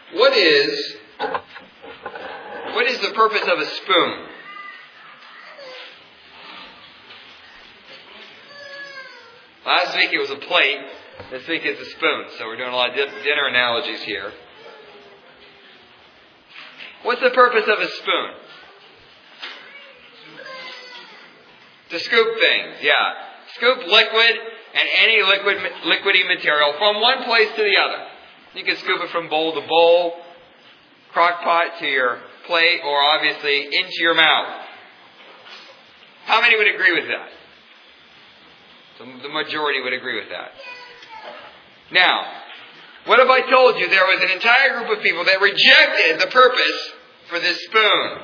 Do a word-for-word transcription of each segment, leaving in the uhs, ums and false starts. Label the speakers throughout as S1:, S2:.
S1: What is, what is the purpose of a spoon? Last week it was a plate. This week it's a spoon. So we're doing a lot of dinner analogies here. What's the purpose of a spoon? To scoop things, yeah. Scoop liquid and any liquid, liquidy material from one place to the other. You can scoop it from bowl to bowl, crock pot to your plate, or obviously into your mouth. How many would agree with that? The majority would agree with that. Now, what if I told you there was an entire group of people that rejected the purpose for this spoon?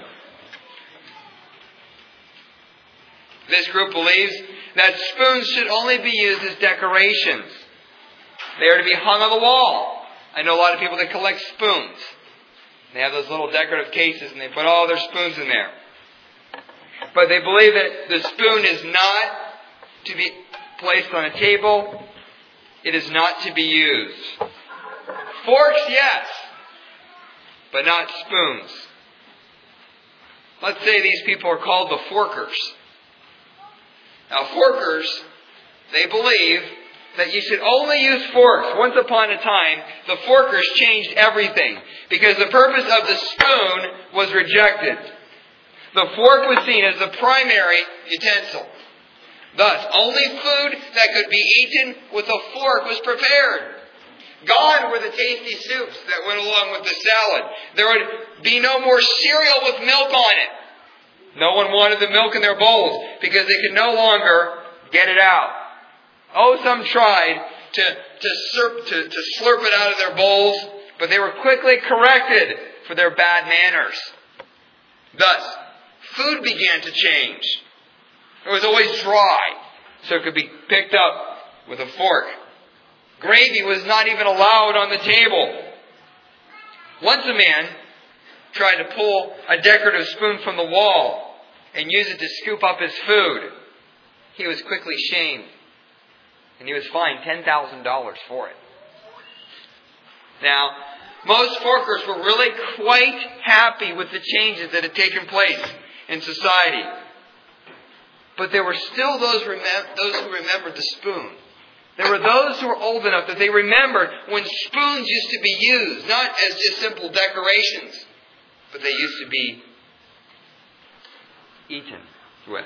S1: This group believes that spoons should only be used as decorations. They are to be hung on the wall. I know a lot of people that collect spoons. They have those little decorative cases and they put all their spoons in there. But they believe that the spoon is not to be placed on a table. It is not to be used. Forks, yes, but not spoons. Let's say these people are called the forkers. Now, forkers, they believe that you should only use forks. Once upon a time, the forkers changed everything because the purpose of the spoon was rejected. The fork was seen as the primary utensil. Thus, only food that could be eaten with a fork was prepared. Gone were the tasty soups that went along with the salad. There would be no more cereal with milk on it. No one wanted the milk in their bowls because they could no longer get it out. Oh, some tried to, to, slurp, to, to slurp it out of their bowls, but they were quickly corrected for their bad manners. Thus, food began to change. It was always dry, so it could be picked up with a fork. Gravy was not even allowed on the table. Once a man tried to pull a decorative spoon from the wall and use it to scoop up his food. He was quickly shamed, and he was fined ten thousand dollars for it. Now, most forkers were really quite happy with the changes that had taken place in society. But there were still those, remem- those who remembered the spoon. There were those who were old enough that they remembered when spoons used to be used, not as just simple decorations, but they used to be eaten with.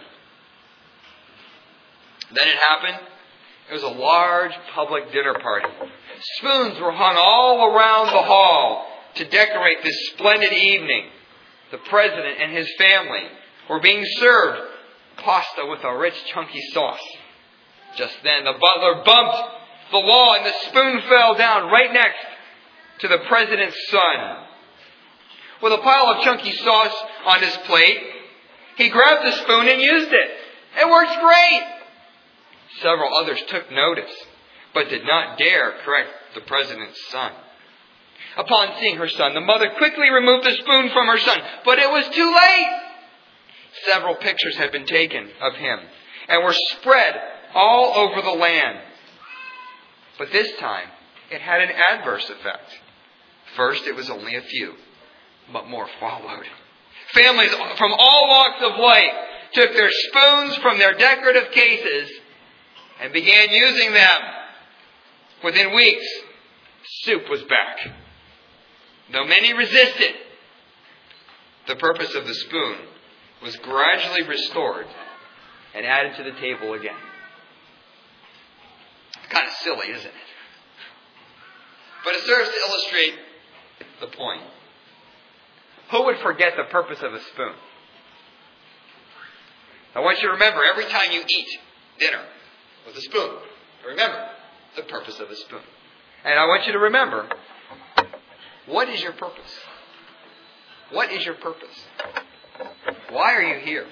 S1: Then it happened. It was a large public dinner party. Spoons were hung all around the hall to decorate this splendid evening. The president and his family were being served pasta with a rich, chunky sauce. Just then, the butler bumped the wall and the spoon fell down right next to the president's son. With a pile of chunky sauce on his plate, he grabbed the spoon and used it. It works great! Several others took notice, but did not dare correct the president's son. Upon seeing her son, the mother quickly removed the spoon from her son, but it was too late! Several pictures had been taken of him and were spread all over the land. But this time, it had an adverse effect. First, it was only a few, but more followed. Families from all walks of life took their spoons from their decorative cases and began using them. Within weeks, soup was back. Though many resisted, the purpose of the spoon was gradually restored and added to the table again. It's kind of silly, isn't it? But it serves to illustrate the point. Who would forget the purpose of a spoon? I want you to remember every time you eat dinner with a spoon, remember the purpose of a spoon. And I want you to remember, what is your purpose? What is your purpose? Why are you here?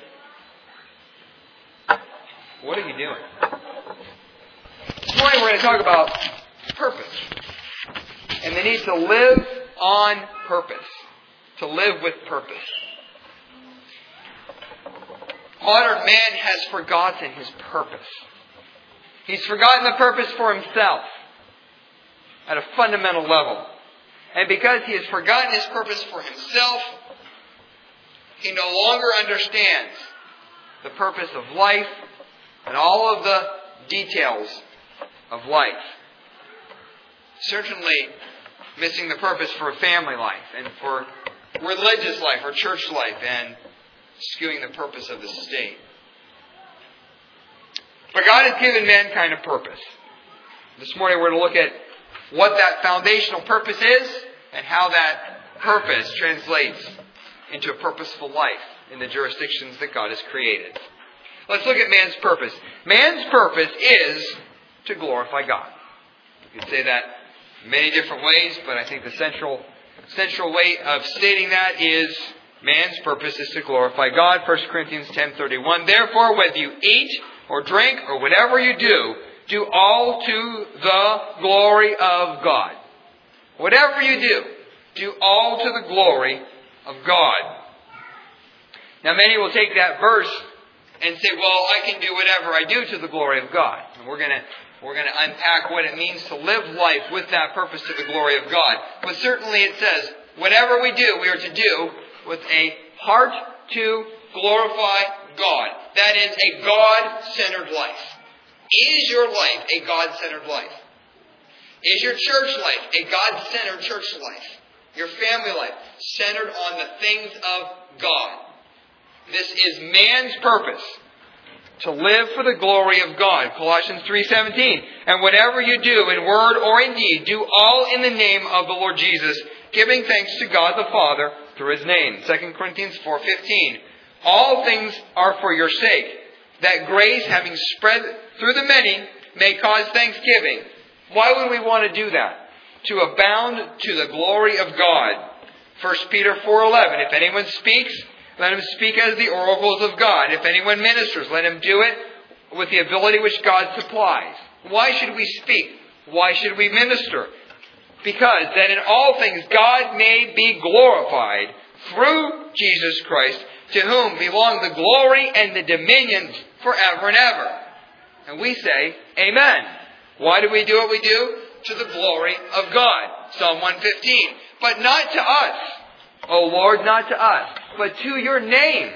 S1: What are you doing? This morning we're going to talk about purpose. And the need to live on purpose. To live with purpose. Modern man has forgotten his purpose. He's forgotten the purpose for himself at a fundamental level. And because he has forgotten his purpose for himself, he no longer understands the purpose of life and all of the details of life. Certainly missing the purpose for family life and for religious life or church life, and skewing the purpose of the state. But God has given mankind a purpose. This morning we're going to look at what that foundational purpose is and how that purpose translates into a purposeful life in the jurisdictions that God has created. Let's look at man's purpose. Man's purpose is to glorify God. You can say that many different ways, but I think the central central way of stating that is man's purpose is to glorify God. First Corinthians ten thirty-one. Therefore, whether you eat or drink or whatever you do, do all to the glory of God. Whatever you do, do all to the glory of God. Now, many will take that verse and say, well, I can do whatever I do to the glory of God. And we're going to we're going to unpack what it means to live life with that purpose to the glory of God. But certainly it says, whatever we do, we are to do with a heart to glorify God. That is a God-centered life. Is your life a God-centered life? Is your church life a God-centered church life? Your family life centered on the things of God? This is man's purpose, to live for the glory of God. Colossians three seventeen. And whatever you do in word or in deed, do all in the name of the Lord Jesus, giving thanks to God the Father through His name. Second Corinthians four fifteen. All things are for your sake, that grace, having spread through the many, may cause thanksgiving. Why would we want to do that? To abound to the glory of God. First Peter four eleven. If anyone speaks, let him speak as the oracles of God. If anyone ministers, let him do it with the ability which God supplies. Why should we speak? Why should we minister? Because that in all things God may be glorified through Jesus Christ, to whom belong the glory and the dominion forever and ever. And we say, Amen. Why do we do what we do? To the glory of God. Psalm one fifteen. But not to us, O Lord, not to us, but to your name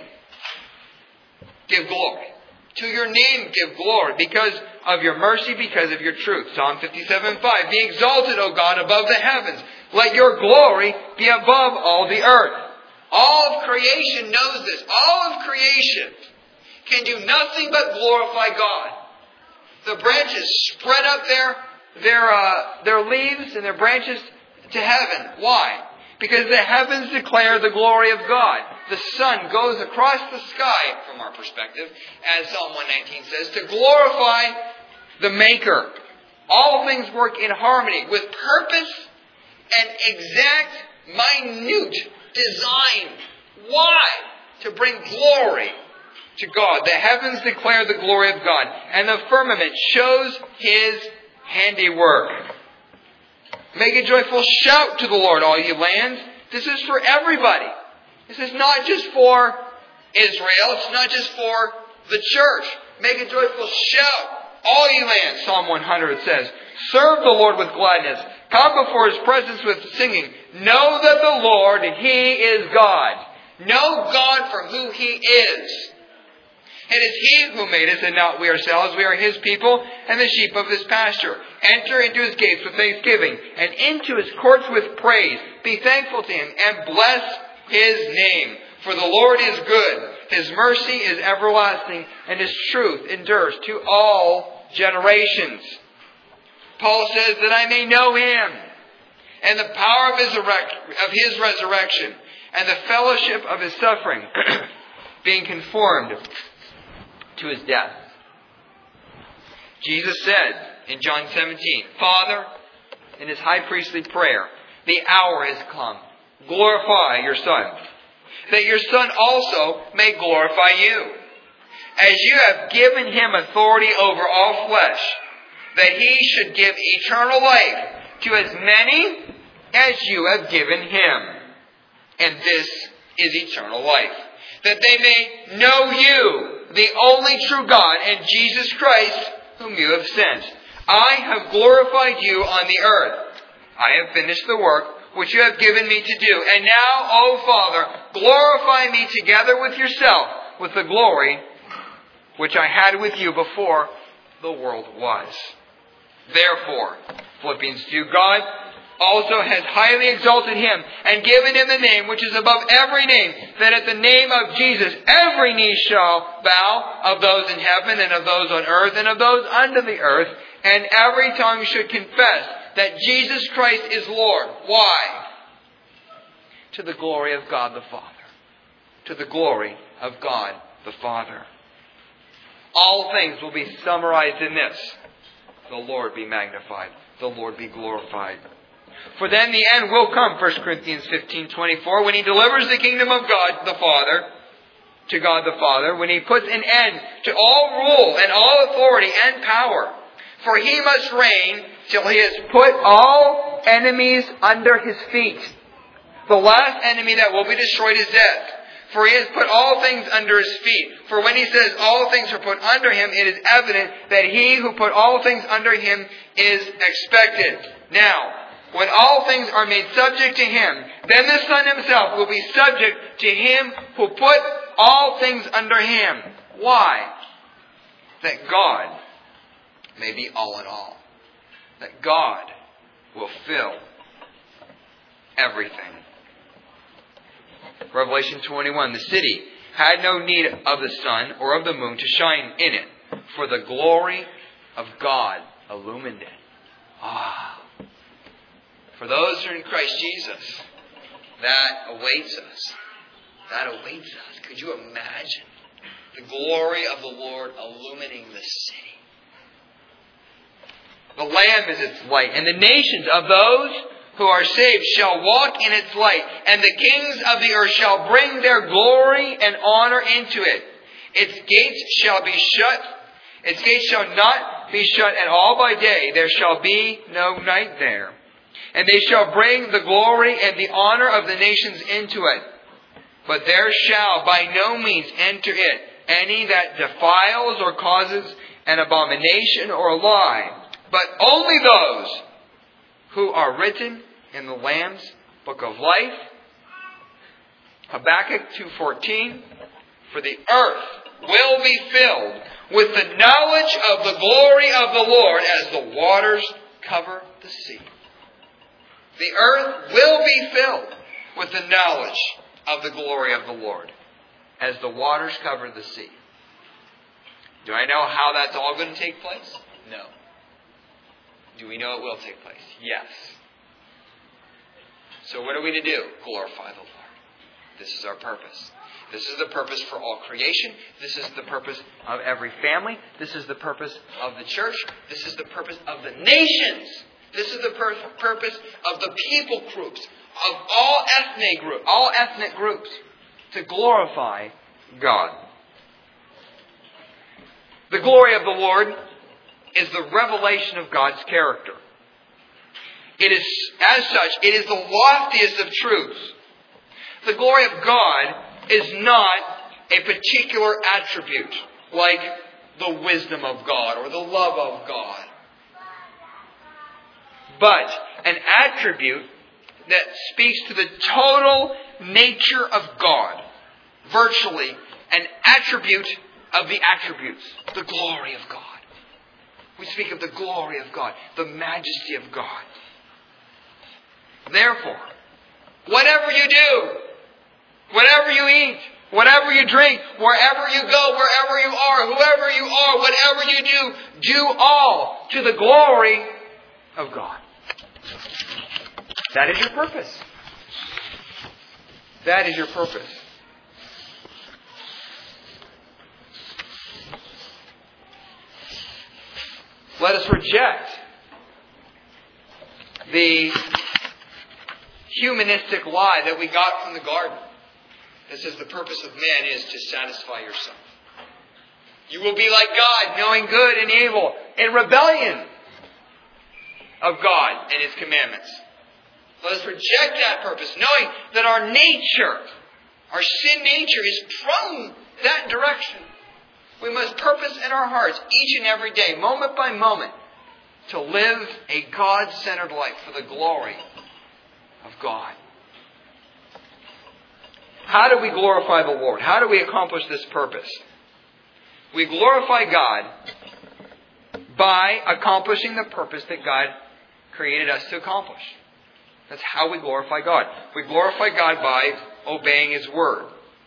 S1: give glory. To your name give glory, because of your mercy, because of your truth. Psalm fifty-seven five. Be exalted, O God, above the heavens. Let your glory be above all the earth. All of creation knows this. All of creation can do nothing but glorify God. The branches spread up their their uh, their leaves and their branches to heaven. Why? Because the heavens declare the glory of God. The sun goes across the sky, from our perspective, as Psalm one nineteen says, to glorify the Maker. All things work in harmony with purpose and exact, minute design. Why? To bring glory to God. The heavens declare the glory of God, and the firmament shows His handiwork. Make a joyful shout to the Lord, all you lands. This is for everybody. This is not just for Israel. It's not just for the church. Make a joyful shout, all you lands. Psalm one hundred says, serve the Lord with gladness. Come before His presence with singing. Know that the Lord, He is God. Know God for who He is. It is He who made us and not we ourselves. We are His people and the sheep of His pasture. Enter into His gates with thanksgiving and into His courts with praise. Be thankful to Him and bless His name. For the Lord is good. His mercy is everlasting and His truth endures to all generations. Paul says that I may know Him and the power of His, of his resurrection and the fellowship of His suffering, being conformed to His death. Jesus said in John seventeen, Father, in His high priestly prayer, the hour is come. Glorify your Son, that your Son also may glorify you, as you have given Him authority over all flesh, that He should give eternal life to as many as you have given Him. And this is eternal life, that they may know you, the only true God, and Jesus Christ, whom you have sent. I have glorified you on the earth. I have finished the work which you have given me to do. And now, O Father, glorify me together with yourself, with the glory which I had with you before the world was. Therefore, Philippians two, God also has highly exalted him and given him the name which is above every name, that at the name of Jesus every knee shall bow, of those in heaven and of those on earth and of those under the earth, and every tongue should confess that Jesus Christ is Lord. Why? To the glory of God the Father. To the glory of God the Father. All things will be summarized in this. The Lord be magnified. The Lord be glorified. For then the end will come, First Corinthians fifteen twenty-four, when He delivers the kingdom of God the Father, to God the Father, when He puts an end to all rule and all authority and power. For He must reign till He has put all enemies under His feet. The last enemy that will be destroyed is death. For He has put all things under His feet. For when He says all things are put under Him, it is evident that He who put all things under Him is expected. Now, when all things are made subject to Him, then the Son Himself will be subject to Him who put all things under Him. Why? That God may be all in all. That God will fill everything. Revelation twenty-one, the city had no need of the sun or of the moon to shine in it, for the glory of God illumined it. Ah. For those who are in Christ Jesus, that awaits us. That awaits us. Could you imagine the glory of the Lord illumining the city? The Lamb is its light, and the nations of those who are saved shall walk in its light, and the kings of the earth shall bring their glory and honor into it. Its gates shall be shut. Its gates shall not be shut at all by day. There shall be no night there. And they shall bring the glory and the honor of the nations into it. But there shall by no means enter it any that defiles or causes an abomination or a lie, but only those who are written in the Lamb's book of life. Habakkuk two fourteen. For the earth will be filled with the knowledge of the glory of the Lord as the waters cover the sea. The earth will be filled with the knowledge of the glory of the Lord as the waters cover the sea. Do I know how that's all going to take place? No. Do we know it will take place? Yes. So what are we to do? Glorify the Lord. This is our purpose. This is the purpose for all creation. This is the purpose of every family. This is the purpose of the church. This is the purpose of the nations. This is the pur- purpose of the people groups, of all ethnic group, all ethnic groups, to glorify God. The glory of the Lord is the revelation of God's character. It is, as such, it is the loftiest of truths. The glory of God is not a particular attribute, like the wisdom of God or the love of God, but an attribute that speaks to the total nature of God. Virtually an attribute of the attributes. The glory of God. We speak of the glory of God. The majesty of God. Therefore, whatever you do, whatever you eat, whatever you drink, wherever you go, wherever you are, whoever you are, whatever you do, do all to the glory of God. That is your purpose. That is your purpose. Let us reject the humanistic lie that we got from the garden that says the purpose of man is to satisfy yourself. You will be like God, knowing good and evil, in rebellion of God and His commandments. Let us reject that purpose, knowing that our nature, our sin nature, is prone that direction. We must purpose in our hearts each and every day, moment by moment, to live a God-centered life for the glory of God. How do we glorify the Lord? How do we accomplish this purpose? We glorify God by accomplishing the purpose that God created us to accomplish. That's how we glorify God. We glorify God by obeying His Word.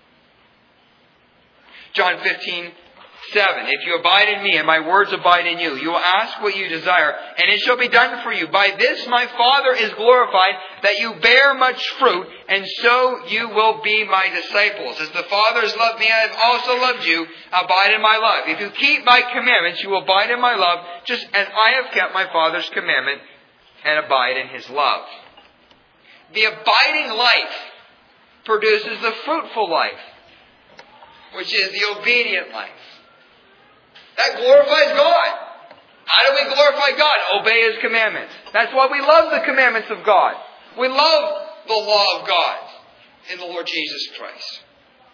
S1: John fifteen seven. If you abide in me and my words abide in you, you will ask what you desire, and it shall be done for you. By this my Father is glorified, that you bear much fruit, and so you will be my disciples. As the Father has loved me, I have also loved you. Abide in my love. If you keep my commandments, you will abide in my love, just as I have kept my Father's commandment and abide in His love. The abiding life produces the fruitful life, which is the obedient life. That glorifies God. How do we glorify God? Obey His commandments. That's why we love the commandments of God. We love the law of God in the Lord Jesus Christ.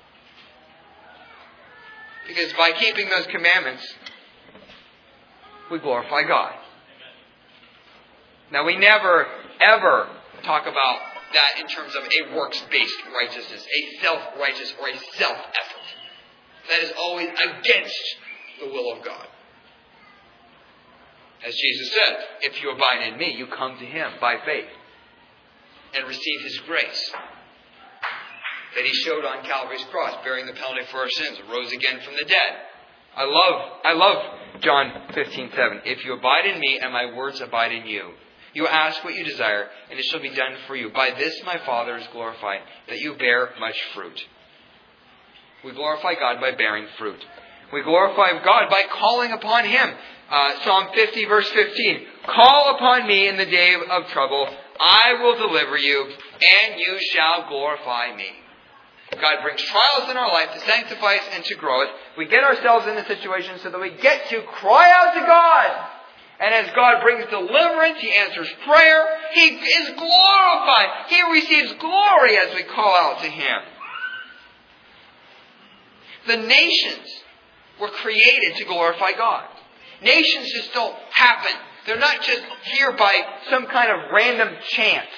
S1: Because by keeping those commandments, we glorify God. Now we never, ever talk about that in terms of a works-based righteousness, a self-righteous or a self-effort. That is always against the will of God. As Jesus said, if you abide in me, you come to Him by faith and receive His grace that He showed on Calvary's cross, bearing the penalty for our sins, rose again from the dead. I love, I love John fifteen seven. If you abide in me and my words abide in you, you ask what you desire, and it shall be done for you. By this my Father is glorified, that you bear much fruit. We glorify God by bearing fruit. We glorify God by calling upon Him. Uh, Psalm fifty verse fifteen. Call upon me in the day of trouble. I will deliver you, and you shall glorify me. God brings trials in our life to sanctify us and to grow us. We get ourselves in a situation so that we get to cry out to God. And as God brings deliverance, He answers prayer. He is glorified. He receives glory as we call out to Him. The nations were created to glorify God. Nations just don't happen. They're not just here by some kind of random chance.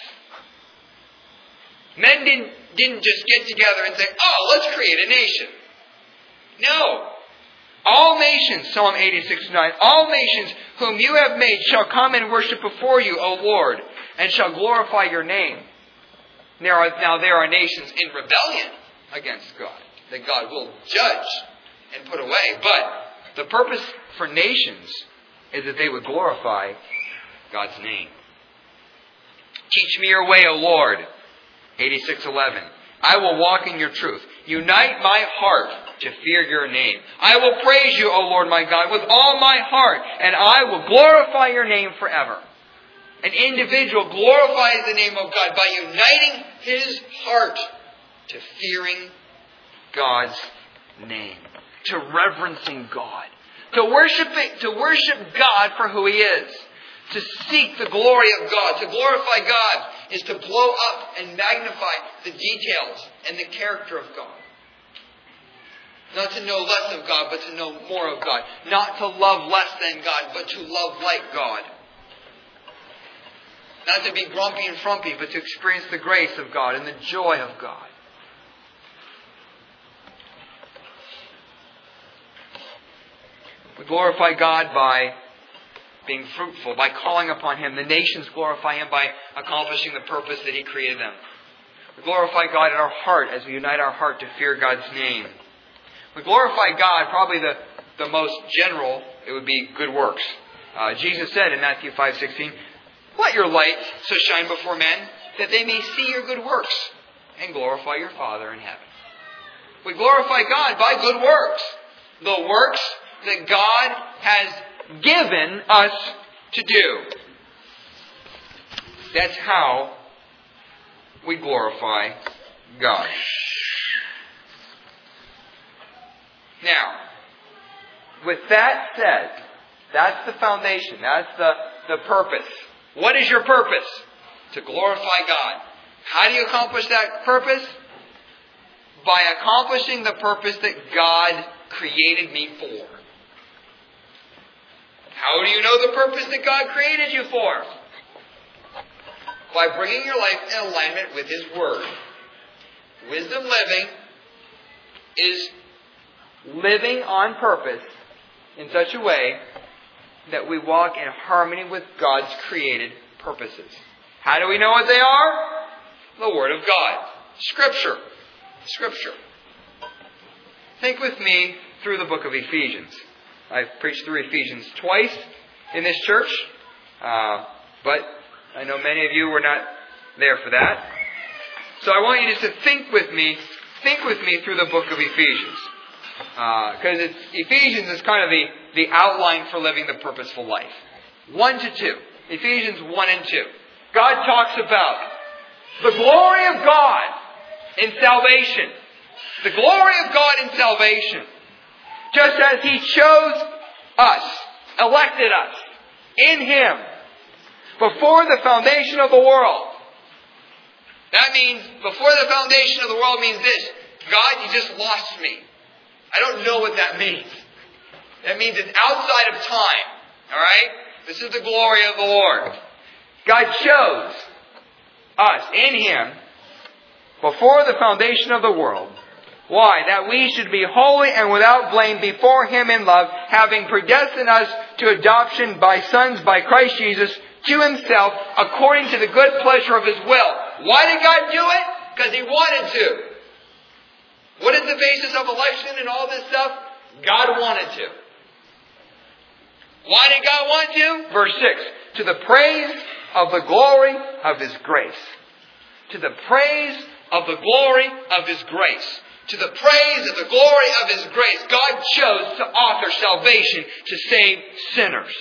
S1: Men didn't, didn't just get together and say, oh, let's create a nation. No. All nations, Psalm eighty-six nine, all nations whom you have made shall come and worship before you, O Lord, and shall glorify your name. There are, now there are nations in rebellion against God, that God will judge and put away. But the purpose for nations is that they would glorify God's name. Teach me your way, O Lord. eighty-six eleven. I will walk in your truth. Unite my heart to fear your name. I will praise you, O Lord my God, with all my heart, and I will glorify your name forever. An individual glorifies the name of God by uniting his heart to fearing God's name, to reverencing God, to worshiping, to worship God for who He is, to seek the glory of God, to glorify God is to blow up and magnify the details and the character of God. Not to know less of God, but to know more of God. Not to love less than God, but to love like God. Not to be grumpy and frumpy, but to experience the grace of God and the joy of God. We glorify God by being fruitful, by calling upon Him. The nations glorify Him by accomplishing the purpose that He created them. We glorify God in our heart as we unite our heart to fear God's name. We glorify God, probably the, the most general, it would be good works. Uh, Jesus said in Matthew five sixteen, let your light so shine before men that they may see your good works and glorify your Father in heaven. We glorify God by good works. The works that God has given us to do. That's how we glorify God. Now, with that said, that's the foundation. That's the, the purpose. What is your purpose? To glorify God. How do you accomplish that purpose? By accomplishing the purpose that God created me for. How do you know the purpose that God created you for? by bringing your life in alignment with His Word. Wisdom living is living on purpose in such a way that we walk in harmony with God's created purposes. How do we know what they are? The Word of God. Scripture. Scripture. Think with me through the book of Ephesians. I've preached through Ephesians twice in this church, uh, but I know many of you were not there for that. So I want you just to think with me, think with me through the book of Ephesians. Because uh, it's Ephesians is kind of the, the outline for living the purposeful life. One to two. Ephesians one and two. God talks about the glory of God in salvation. The glory of God in salvation. Just as He chose us, elected us, in Him, before the foundation of the world. That means, before the foundation of the world means this: God, you just lost me. I don't know what that means. That means it's outside of time. Alright? This is the glory of the Lord. God chose us in Him before the foundation of the world. Why? That we should be holy and without blame before Him in love, having predestined us to adoption by sons by Christ Jesus to Himself, according to the good pleasure of His will. Why did God do it? Because He wanted to. What is the basis of election and all this stuff? God wanted to. Why did God want to? Verse six. To the praise of the glory of His grace. To the praise of the glory of His grace. To the praise of the glory of His grace. God chose to author salvation to save sinners.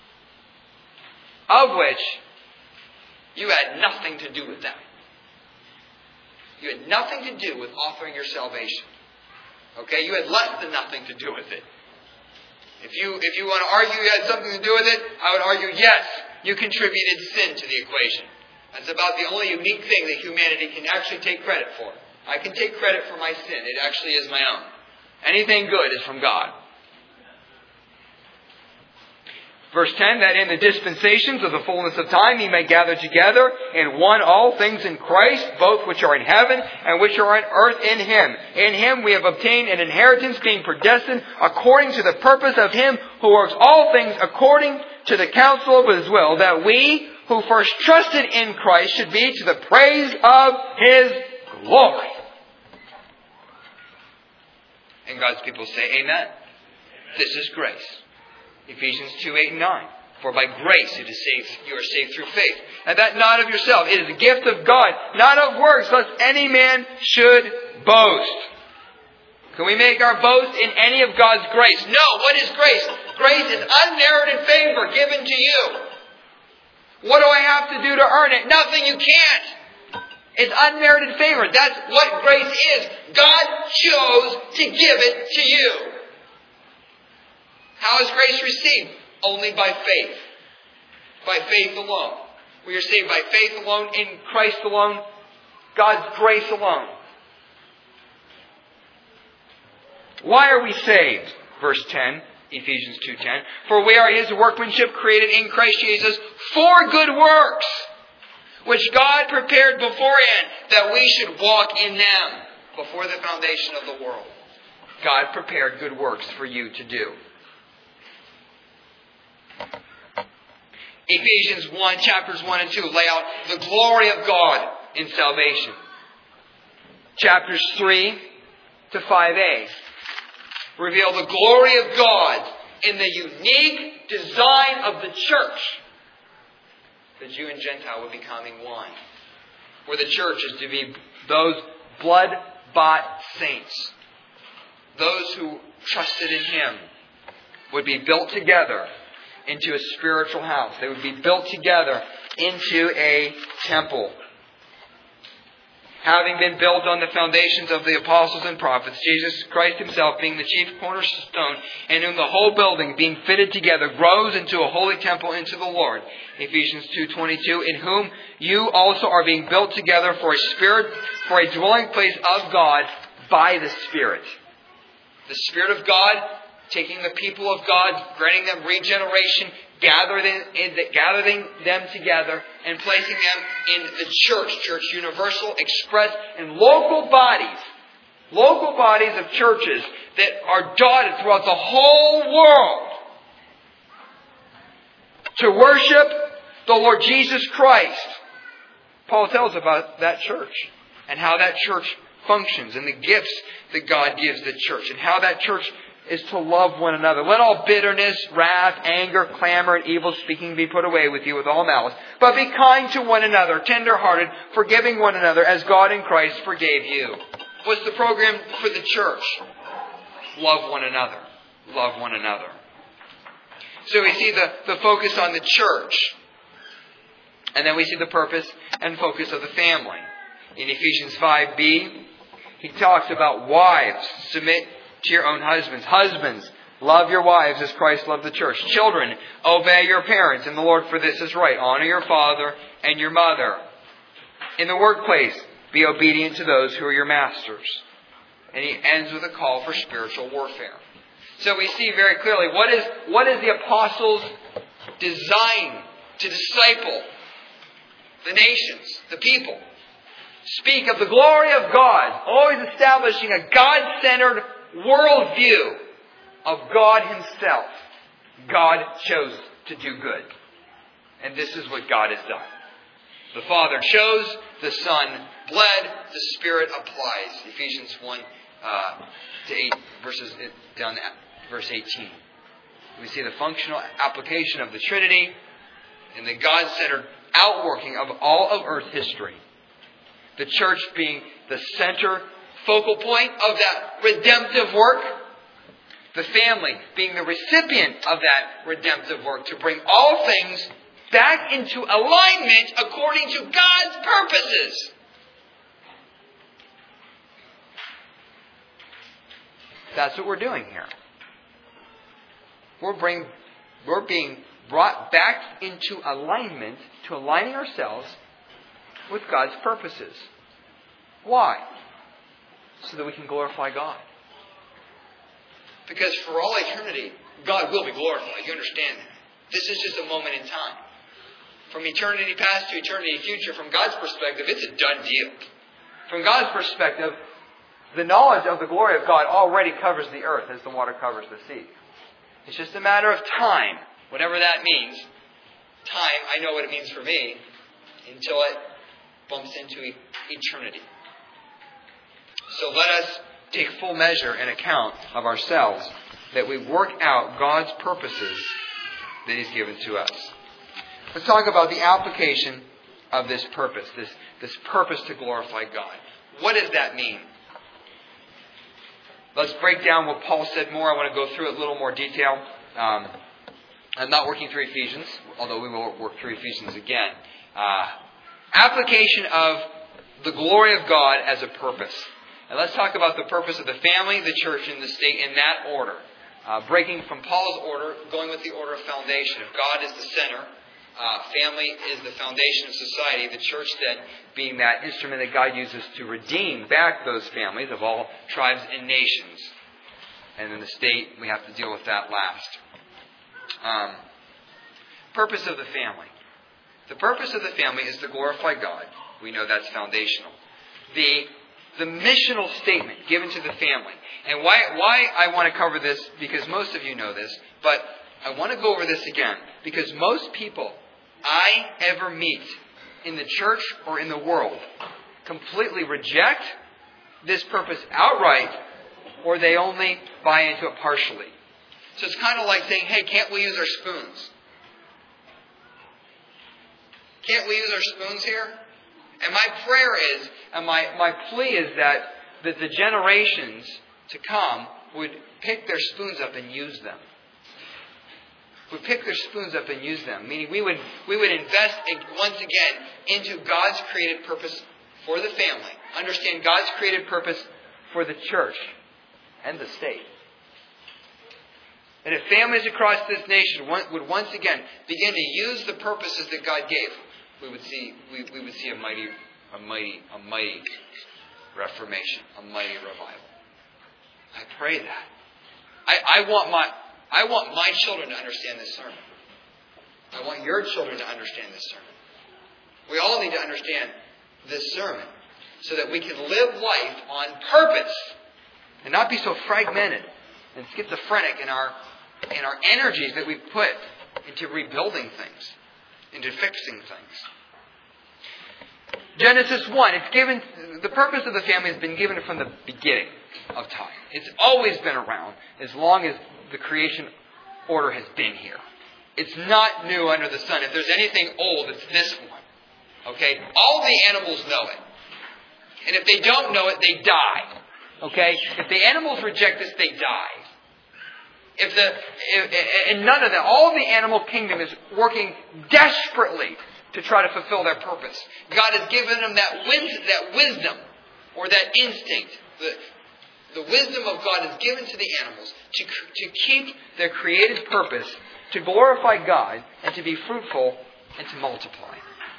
S1: Of which you had nothing to do with that. You had nothing to do with authoring your salvation. Okay? You had less than nothing to do with it. If you, if you want to argue you had something to do with it, I would argue, yes, you contributed sin to the equation. That's about the only unique thing that humanity can actually take credit for. I can take credit for my sin. It actually is my own. Anything good is from God. Verse ten, that in the dispensations of the fullness of time He may gather together in one all things in Christ, both which are in heaven and which are on earth in Him. In Him we have obtained an inheritance, being predestined according to the purpose of Him who works all things according to the counsel of His will, that we who first trusted in Christ should be to the praise of His glory. And God's people say, Amen. This is grace. Ephesians two, eight and nine. For by grace it is saved, you are saved through faith. And that not of yourself. It is a gift of God, not of works, lest any man should boast. Can we make our boast in any of God's grace? No. What is grace? Grace is unmerited favor given to you. What do I have to do to earn it? Nothing. You can't. It's unmerited favor. That's what grace is. God chose to give it to you. How is grace received? Only by faith. By faith alone. We are saved by faith alone, in Christ alone, God's grace alone. Why are we saved? Verse ten, Ephesians two ten. For we are His workmanship, created in Christ Jesus for good works, which God prepared beforehand that we should walk in them before the foundation of the world. God prepared good works for you to do. Ephesians one, chapters one and two lay out the glory of God in salvation. Chapters three to five a reveal the glory of God in the unique design of the church. The Jew and Gentile were becoming one. Where the church is to be those blood-bought saints. Those who trusted in Him would be built together into a spiritual house. They would be built together into a temple. Having been built on the foundations of the apostles and prophets, Jesus Christ Himself being the chief cornerstone, in whom the whole building being fitted together grows into a holy temple into the Lord. Ephesians two twenty-two, in whom you also are being built together for a spirit, for a dwelling place of God by the Spirit. The Spirit of God taking the people of God, granting them regeneration, gathering, gathering them together and placing them in the church, Church Universal, Express, and local bodies. Local bodies of churches that are dotted throughout the whole world to worship the Lord Jesus Christ. Paul tells about that church and how that church functions and the gifts that God gives the church and how that church is to love one another. Let all bitterness, wrath, anger, clamor, and evil speaking be put away with you with all malice. But be kind to one another, tender-hearted, forgiving one another as God in Christ forgave you. What's the program for the church? Love one another. Love one another. So we see the, the focus on the church. And then we see the purpose and focus of the family. In Ephesians five b, he talks about wives. Submit to your own husbands. Husbands, love your wives as Christ loved the church. Children, obey your parents in the Lord, for this is right. Honor your father and your mother. In the workplace, be obedient to those who are your masters. And he ends with a call for spiritual warfare. So we see very clearly what is, what is the apostles' design to disciple the nations, the people. Speak of the glory of God, always establishing a God-centered worldview of God Himself. God chose to do good. And this is what God has done. The Father chose, the Son bled, the Spirit applies. Ephesians one uh, to eight, verses down to verse eighteen. We see the functional application of the Trinity and the God-centered outworking of all of earth history. The church being the center, focal point of that redemptive work. The family being the recipient of that redemptive work to bring all things back into alignment according to God's purposes. That's what we're doing here. We're, bring, we're being brought back into alignment, to aligning ourselves with God's purposes. Why? So that we can glorify God. Because for all eternity, God will be glorified. You understand that? This is just a moment in time. From eternity past to eternity future, from God's perspective, it's a done deal. From God's perspective, the knowledge of the glory of God already covers the earth as the water covers the sea. It's just a matter of time, whatever that means. Time, I know what it means for me, until it bumps into eternity. So let us take full measure and account of ourselves, that we work out God's purposes that He's given to us. Let's talk about the application of this purpose, this, this purpose to glorify God. What does that mean? Let's break down what Paul said more. I want to go through it in a little more detail. Um, I'm not working through Ephesians, although we will work through Ephesians again. Uh, application of the glory of God as a purpose. And let's talk about the purpose of the family, the church, and the state in that order. Uh, breaking from Paul's order, going with the order of foundation. If God is the center, uh, family is the foundation of society. The church then being that instrument that God uses to redeem back those families of all tribes and nations. And in the state, we have to deal with that last. Um, purpose of the family. The purpose of the family is to glorify God. We know that's foundational. The The missional statement given to the family. And why why I want to cover this, because most of you know this, but I want to go over this again. Because most people I ever meet in the church or in the world completely reject this purpose outright, or they only buy into it partially. So it's kind of like saying, hey, can't we use our spoons? Can't we use our spoons here? And my prayer is, and my, my plea is that, that the generations to come would pick their spoons up and use them. Would pick their spoons up and use them. Meaning we would, we would invest in, once again into God's created purpose for the family. Understand God's created purpose for the church and the state. And if families across this nation would once again begin to use the purposes that God gave, we would see we, we would see a mighty, a mighty, a mighty reformation, a mighty revival. I pray that. I, I want my I want my children to understand this sermon. I want your children to understand this sermon. We all need to understand this sermon so that we can live life on purpose and not be so fragmented and schizophrenic in our in our energies that we put into rebuilding things, into fixing things. Genesis one, it's given, the purpose of the family has been given from the beginning of time. It's always been around as long as the creation order has been here. It's not new under the sun. If there's anything old, it's this one. Okay? All the animals know it. And if they don't know it, they die. Okay? If the animals reject this, they die. If the if, and none of them, all of the animal kingdom is working desperately to try to fulfill their purpose. God has given them that wis- that wisdom or that instinct. The, the wisdom of God is given to the animals to to keep their created purpose, to glorify God and to be fruitful and to multiply,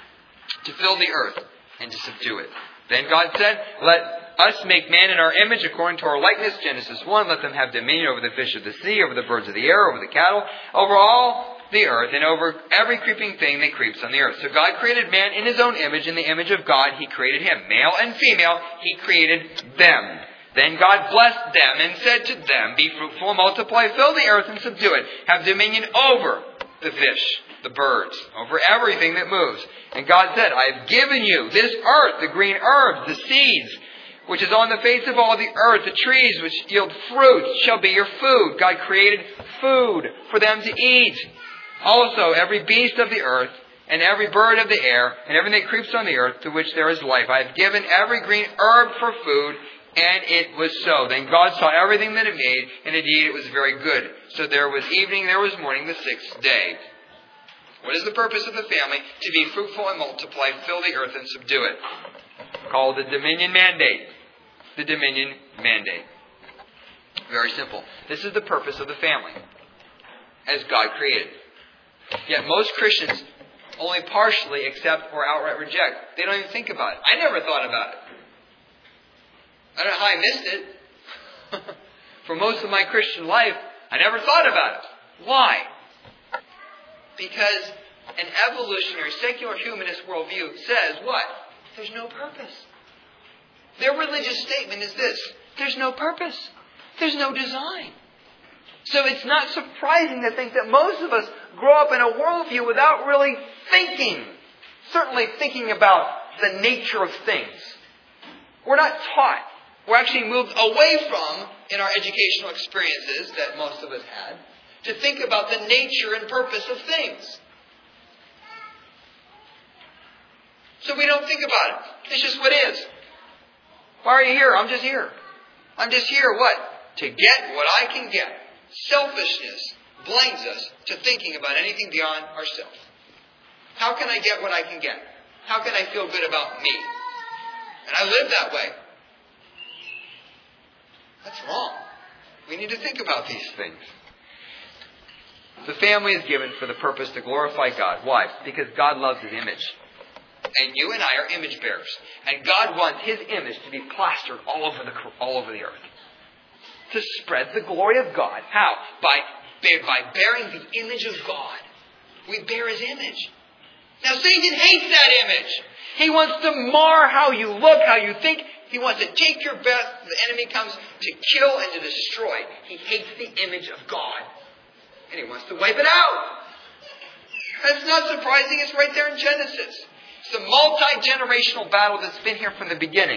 S1: to fill the earth and to subdue it. Then God said, "Let us make man in our image according to our likeness." Genesis one, "Let them have dominion over the fish of the sea, over the birds of the air, over the cattle, over all the earth, and over every creeping thing that creeps on the earth." So God created man in His own image. In the image of God, He created him. Male and female, He created them. Then God blessed them and said to them, "Be fruitful, multiply, fill the earth and subdue it. Have dominion over the fish, the birds, over everything that moves." And God said, "I have given you this earth, the green herbs, the seeds, which is on the face of all the earth, the trees which yield fruit shall be your food." God created food for them to eat. "Also, every beast of the earth, and every bird of the air, and everything that creeps on the earth, to which there is life, I have given every green herb for food." And it was so. Then God saw everything that it made, and indeed it was very good. So there was evening, there was morning, the sixth day. What is the purpose of the family? To be fruitful and multiply, fill the earth and subdue it. Called the dominion mandate. The dominion mandate. Very simple. This is the purpose of the family, as God created. Yet most Christians only partially accept or outright reject. They don't even think about it. I never thought about it. I don't know how I missed it. For most of my Christian life, I never thought about it. Why? Because an evolutionary, secular humanist worldview says what? There's no purpose. Their religious statement is this: there's no purpose. There's no design. So it's not surprising to think that most of us grow up in a worldview without really thinking. Certainly thinking about the nature of things. We're not taught. We're actually moved away from, in our educational experiences that most of us had, to think about the nature and purpose of things. So we don't think about it. It's just what is. Why are you here? I'm just here. I'm just here, what? To get what I can get. Selfishness blinds us to thinking about anything beyond ourselves. How can I get what I can get? How can I feel good about me? And I live that way. That's wrong. We need to think about these things. The family is given for the purpose to glorify God. Why? Because God loves His image. And you and I are image bearers. And God wants His image to be plastered all over the all over the earth. To spread the glory of God. How? By, by bearing the image of God. We bear His image. Now Satan hates that image. He wants to mar how you look, how you think. He wants to take your breath. The enemy comes to kill and to destroy. He hates the image of God. And he wants to wipe it out. That's not surprising. It's right there in Genesis. It's the multi-generational battle that's been here from the beginning.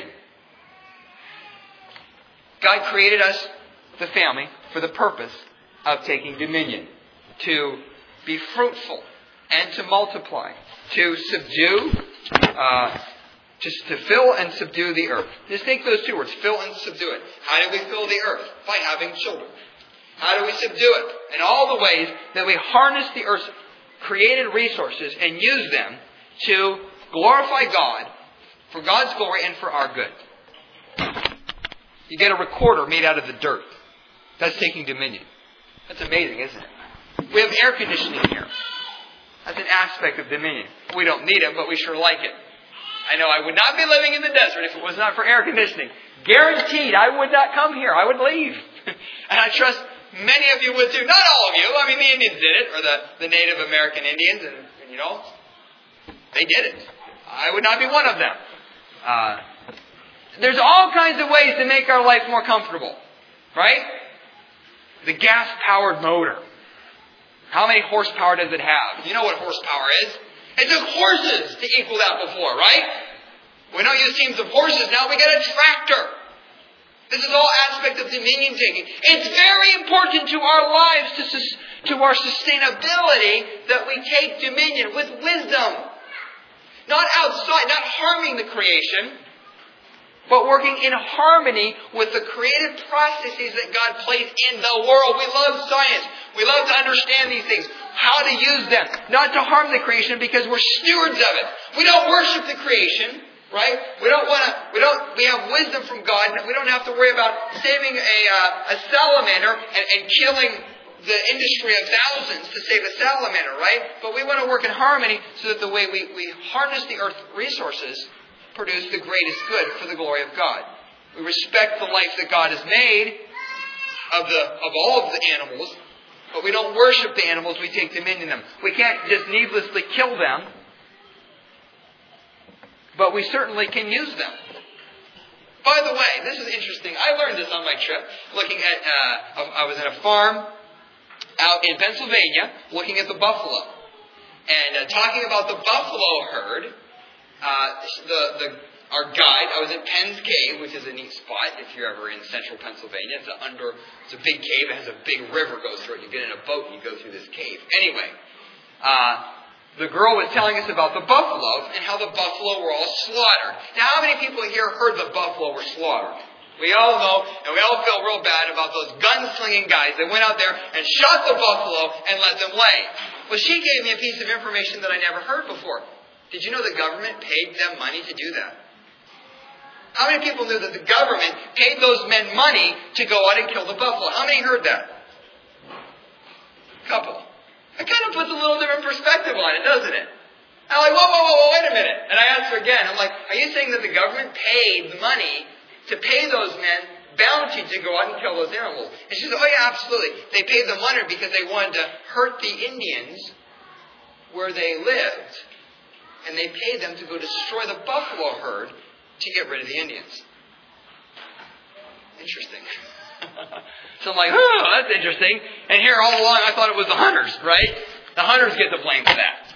S1: God created us, the family, for the purpose of taking dominion. To be fruitful and to multiply. To subdue, uh, just to fill and subdue the earth. Just take those two words, fill and subdue it. How do we fill the earth? By having children. How do we subdue it? In all the ways that we harness the earth's created resources and use them to glorify God, for God's glory and for our good. You get a recorder made out of the dirt. That's taking dominion. That's amazing, isn't it? We have air conditioning here. That's an aspect of dominion. We don't need it, but we sure like it. I know I would not be living in the desert if it was not for air conditioning. Guaranteed, I would not come here. I would leave. And I trust Many of you would too. Not all of you. I mean, the Indians did it, or the, the Native American Indians, and, and you know, they did it. I would not be one of them. Uh, there's all kinds of ways to make our life more comfortable. Right? The gas-powered motor. How many horsepower does it have? You know what horsepower is? It took horses to equal that before, right? We don't use teams of horses now. We got a tractor. This is all aspect of dominion taking. It's very important to our lives, to, sus- to our sustainability, that we take dominion with wisdom. Not outside, not harming the creation, but working in harmony with the creative processes that God placed in the world. We love science. We love to understand these things. How to use them. Not to harm the creation because we're stewards of it. We don't worship the creation, right? We don't want to, we don't, we have wisdom from God. We don't have to worry about saving a, uh, a salamander and, and killing the industry of thousands to save a salamander, right? But we want to work in harmony so that the way we, we harness the earth resources produce the greatest good for the glory of God. We respect the life that God has made of the of all of the animals, but we don't worship the animals, we take dominion of them. We can't just needlessly kill them, but we certainly can use them. By the way, this is interesting. I learned this on my trip, looking at, uh, I was at a farm out in Pennsylvania, looking at the buffalo. And uh, talking about the buffalo herd, Uh, the, the, our guide, I was at Penn's Cave, which is a neat spot if you're ever in central Pennsylvania. It's a under, it's a big cave. It has a big river goes through it. You get in a boat and you go through this cave. Anyway, uh, the girl was telling us about the buffalo and how the buffalo were all slaughtered. Now, how many people here heard the buffalo were slaughtered? We all know, and we all feel real bad about those gun-slinging guys that went out there and shot the buffalo and let them lay. Well, she gave me a piece of information that I never heard before. Did you know the government paid them money to do that? How many people knew that the government paid those men money to go out and kill the buffalo? How many heard that? A couple. It kind of puts a little different perspective on it, doesn't it? I'm like, whoa, whoa, whoa, whoa, wait a minute. And I asked her again, I'm like, are you saying that the government paid money to pay those men bounty to go out and kill those animals? And she said, oh yeah, absolutely. They paid the money because they wanted to hurt the Indians where they lived. And they paid them to go destroy the buffalo herd to get rid of the Indians. Interesting. So I'm like, oh, that's interesting. And here all along I thought it was the hunters, right? The hunters get the blame for that.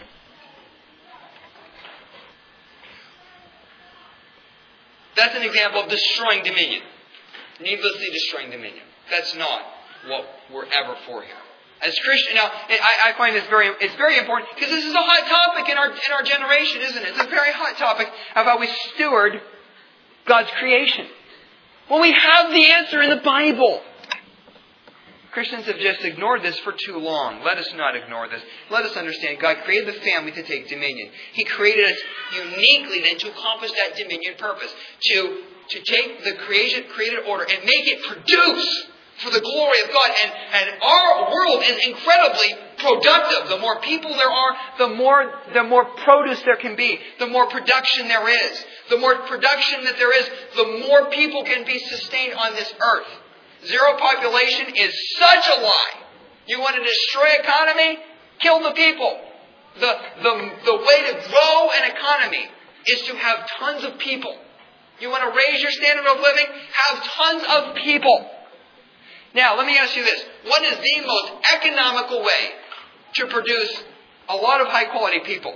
S1: That's an example of destroying dominion. Needlessly destroying dominion. That's not what we're ever for here. As Christian, now I, I find this very it's very important because this is a hot topic in our in our generation, isn't it? It's a very hot topic of how we steward God's creation. Well, we have the answer in the Bible. Christians have just ignored this for too long. Let us not ignore this. Let us understand God created the family to take dominion. He created us uniquely then to accomplish that dominion purpose, to to take the creation created order and make it produce for the glory of God. And, and our world is incredibly productive. The more people there are, the more, the more produce there can be. The more production there is. The more production that there is, the more people can be sustained on this earth. Zero population is such a lie. You want to destroy economy? Kill the people. The, the, the way to grow an economy is to have tons of people. You want to raise your standard of living? Have tons of people. Now, let me ask you this. What is the most economical way to produce a lot of high-quality people?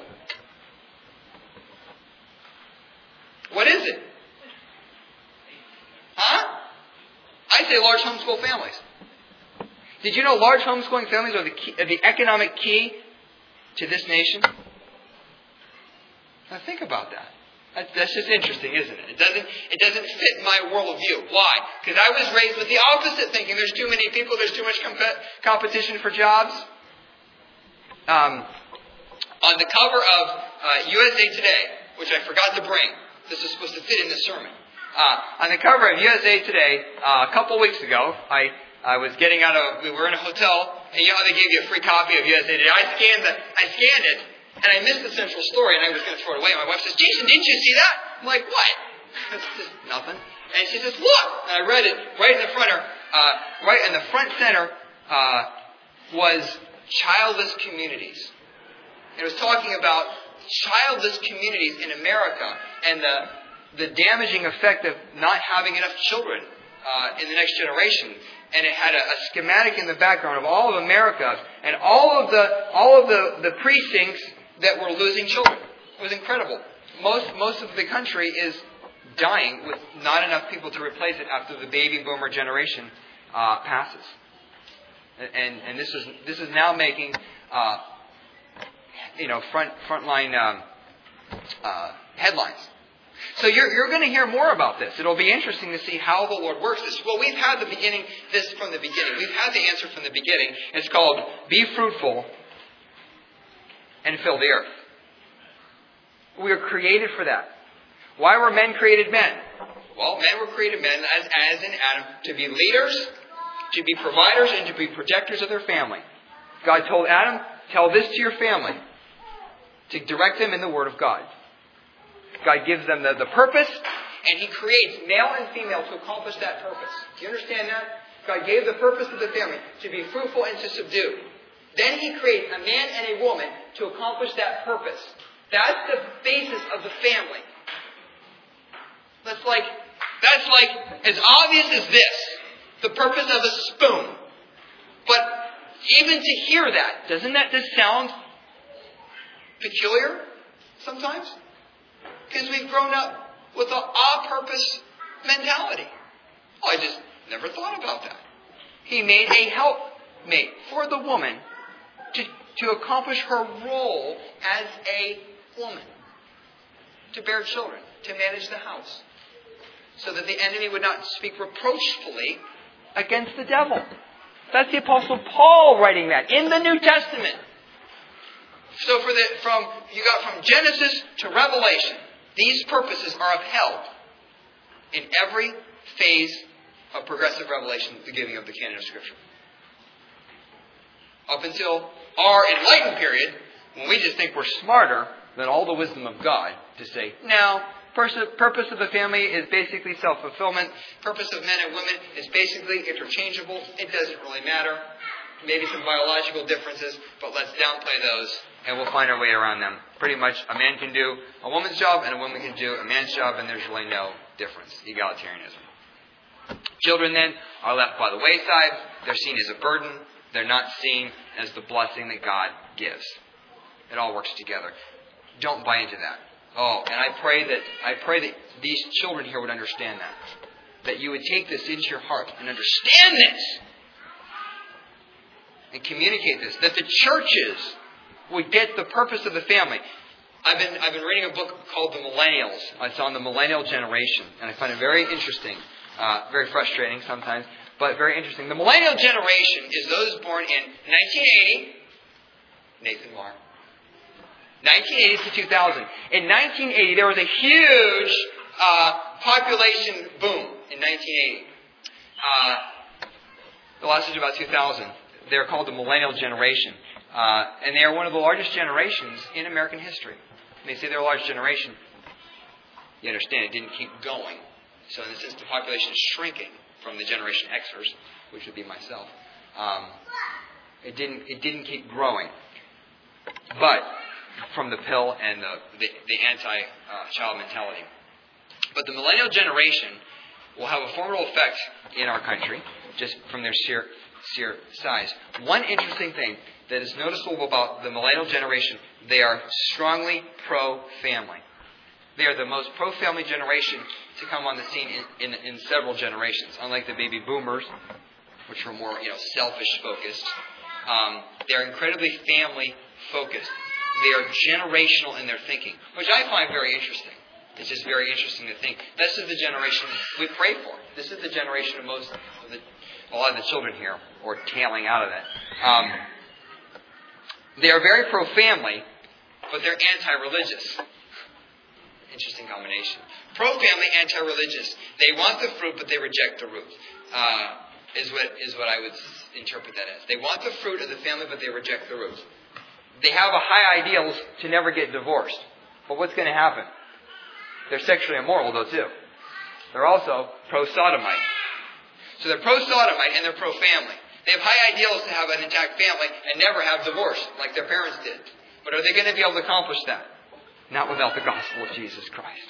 S1: What is it? Huh? I say large homeschool families. Did you know large homeschooling families are the, key, are the economic key to this nation? Now think about that. That's just interesting, isn't it? It doesn't, it doesn't fit my worldview. Why? Because I was raised with the opposite thinking. There's too many people. There's too much comp- competition for jobs. Um, on the cover of uh, U S A Today, which I forgot to bring. This is supposed to fit in the sermon. Uh, on the cover of U S A Today, uh, a couple weeks ago, I I was getting out of, we were in a hotel, and you know how they gave you a free copy of U S A Today? I scanned the, I scanned it, and I missed the central story, and I was going to throw it away. My wife says, Jason, didn't you see that? I'm like, what? It's just nothing. And she says, look! And I read it right in the front, uh, right in the front center. uh, was childless communities. It was talking about childless communities in America and the the damaging effect of not having enough children uh, in the next generation. And it had a, a schematic in the background of all of America and all of the all of the, the precincts that were losing children. It was incredible. Most most of the country is dying with not enough people to replace it after the baby boomer generation uh, passes. And and this is this is now making uh, you know front frontline um, uh, headlines. So you're you're going to hear more about this. It'll be interesting to see how the Lord works this. Well, we've had the beginning this from the beginning. We've had the answer from the beginning. It's called "Be fruitful and fill the earth." We are created for that. Why were men created men? Well, men were created men as as in Adam to be leaders, to be providers, and to be protectors of their family. God told Adam, "Tell this to your family," to direct them in the Word of God. God gives them the, the purpose, and He creates male and female to accomplish that purpose. Do you understand that? God gave the purpose of the family to be fruitful and to subdue. Then He creates a man and a woman to accomplish that purpose. That's the basis of the family. That's like, that's like as obvious as this, the purpose of a spoon. But even to hear that, doesn't that just sound peculiar sometimes? Because we've grown up with a all-purpose mentality. Oh, I just never thought about that. He made a helpmate for the woman to, to accomplish her role as a woman. To bear children, to manage the house. So that the enemy would not speak reproachfully against the devil. That's the Apostle Paul writing that in the New Testament. So for the from you got from Genesis to Revelation, these purposes are upheld in every phase of progressive revelation, the giving of the canon of Scripture. Up until our enlightened period, when we just think we're smarter than all the wisdom of God, to say, no, purpose of the family is basically self-fulfillment. Purpose of men and women is basically interchangeable. It doesn't really matter. Maybe some biological differences, but let's downplay those and we'll find our way around them. Pretty much a man can do a woman's job and a woman can do a man's job, and there's really no difference. Egalitarianism. Children then are left by the wayside. They're seen as a burden. They're not seen as the blessing that God gives. It all works together. Don't buy into that. Oh, and I pray that I pray that these children here would understand that. That you would take this into your heart and understand this. And communicate this. That the churches would get the purpose of the family. I've been I've been reading a book called The Millennials. It's on the millennial generation. And I find it very interesting. Uh, very frustrating sometimes, but very interesting. The millennial generation is those born in nineteen eighty. Nathan Marr. nineteen eighty to two thousand. In nineteen eighty, there was a huge uh, population boom in nineteen eighty. Uh, it lasted about two thousand. They're called the millennial generation. Uh, and they are one of the largest generations in American history. And they say they're a large generation. You understand, it didn't keep going. So in a sense, the population is shrinking from the Generation Xers, which would be myself. Um, it didn't it didn't keep growing. But from the pill and the, the, the anti-child uh, mentality. But the millennial generation will have a formidable effect in our country, just from their sheer, sheer size. One interesting thing that is noticeable about the millennial generation, they are strongly pro-family. They are the most pro-family generation to come on the scene in, in, in several generations. Unlike the baby boomers, which were more, you know, selfish-focused, um, they're incredibly family-focused. They are generational in their thinking, which I find very interesting. It's just very interesting to think. This is the generation we pray for. This is the generation of most of the, a lot of the children here, or tailing out of that. Um, they are very pro-family, but they're anti-religious. Interesting combination. Pro-family, anti-religious. They want the fruit, but they reject the root. Uh, is what is what I would interpret that as. They want the fruit of the family, but they reject the root. They have a high ideals to never get divorced. But what's going to happen? They're sexually immoral, though, too. They're also pro-sodomite. So they're pro-sodomite and they're pro-family. They have high ideals to have an intact family and never have divorce like their parents did. But are they going to be able to accomplish that? Not without the gospel of Jesus Christ.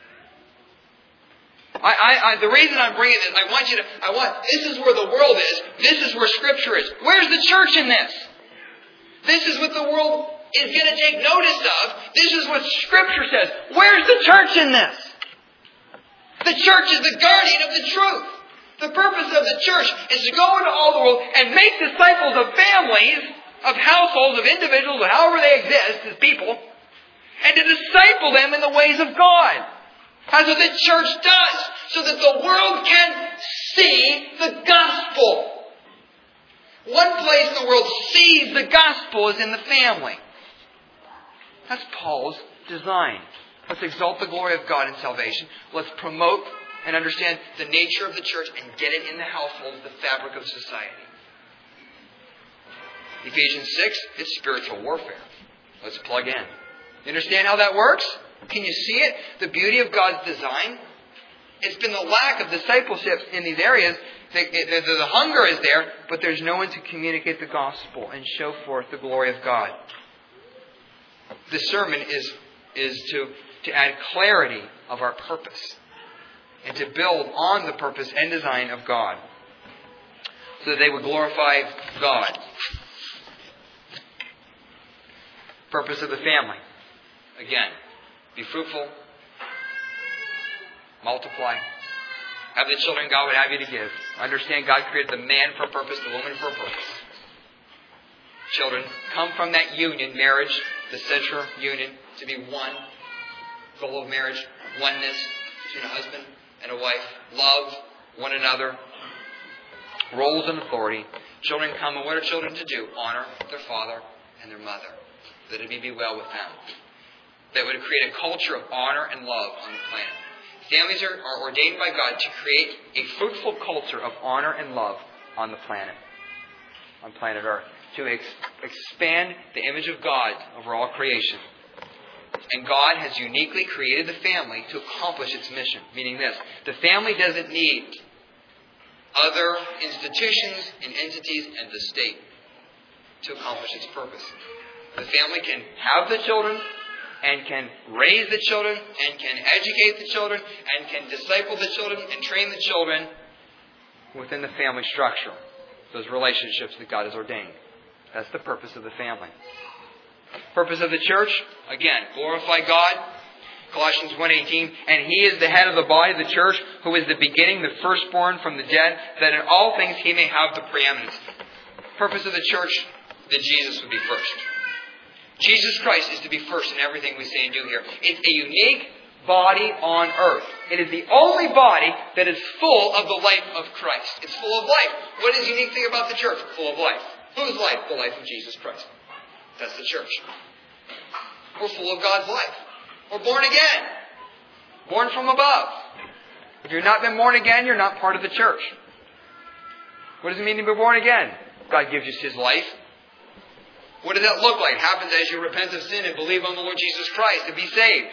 S1: I, I, I, the reason I'm bringing this, I want you to, I want, this is where the world is. This is where Scripture is. Where's the church in this? This is what the world is going to take notice of. This is what Scripture says. Where's the church in this? The church is the guardian of the truth. The purpose of the church is to go into all the world and make disciples of families, of households, of individuals, or however they exist as people, and to disciple them in the ways of God. That's what the church does, so that the world can see the gospel. One place the world sees the gospel is in the family. That's Paul's design. Let's exalt the glory of God in salvation. Let's promote and understand the nature of the church and get it in the household, the fabric of society. Ephesians six, it's spiritual warfare. Let's plug in. You understand how that works? Can you see it? The beauty of God's design? It's been the lack of discipleship in these areas. The, the, the hunger is there, but there's no one to communicate the gospel and show forth the glory of God. This sermon is, is to, to add clarity of our purpose and to build on the purpose and design of God so that they would glorify God. Purpose of the family. Again, be fruitful, multiply, have the children God would have you to give. Understand God created the man for a purpose, the woman for a purpose. Children come from that union, marriage, the central union, to be one. Goal of marriage, oneness between a husband and a wife. Love one another. Roles and authority. Children come, and what are children to do? Honor their father and their mother, that it may be well with them. That would create a culture of honor and love on the planet. Families are, are ordained by God to create a fruitful culture of honor and love on the planet, on planet Earth, to ex- expand the image of God over all creation. And God has uniquely created the family to accomplish its mission. Meaning this, the family doesn't need other institutions and entities and the state to accomplish its purpose. The family can have the children and can raise the children and can educate the children and can disciple the children and train the children within the family structure. Those relationships that God has ordained. That's the purpose of the family. Purpose of the church, again, glorify God. Colossians one eighteen, and He is the head of the body, the church, who is the beginning, the firstborn from the dead, that in all things He may have the preeminence. Purpose of the church, that Jesus would be first. Jesus Christ is to be first in everything we say and do here. It's a unique body on earth. It is the only body that is full of the life of Christ. It's full of life. What is the unique thing about the church? Full of life. Whose life? The life of Jesus Christ. That's the church. We're full of God's life. We're born again. Born from above. If you've not been born again, you're not part of the church. What does it mean to be born again? God gives us His life. What does that look like? It happens as you repent of sin and believe on the Lord Jesus Christ to be saved.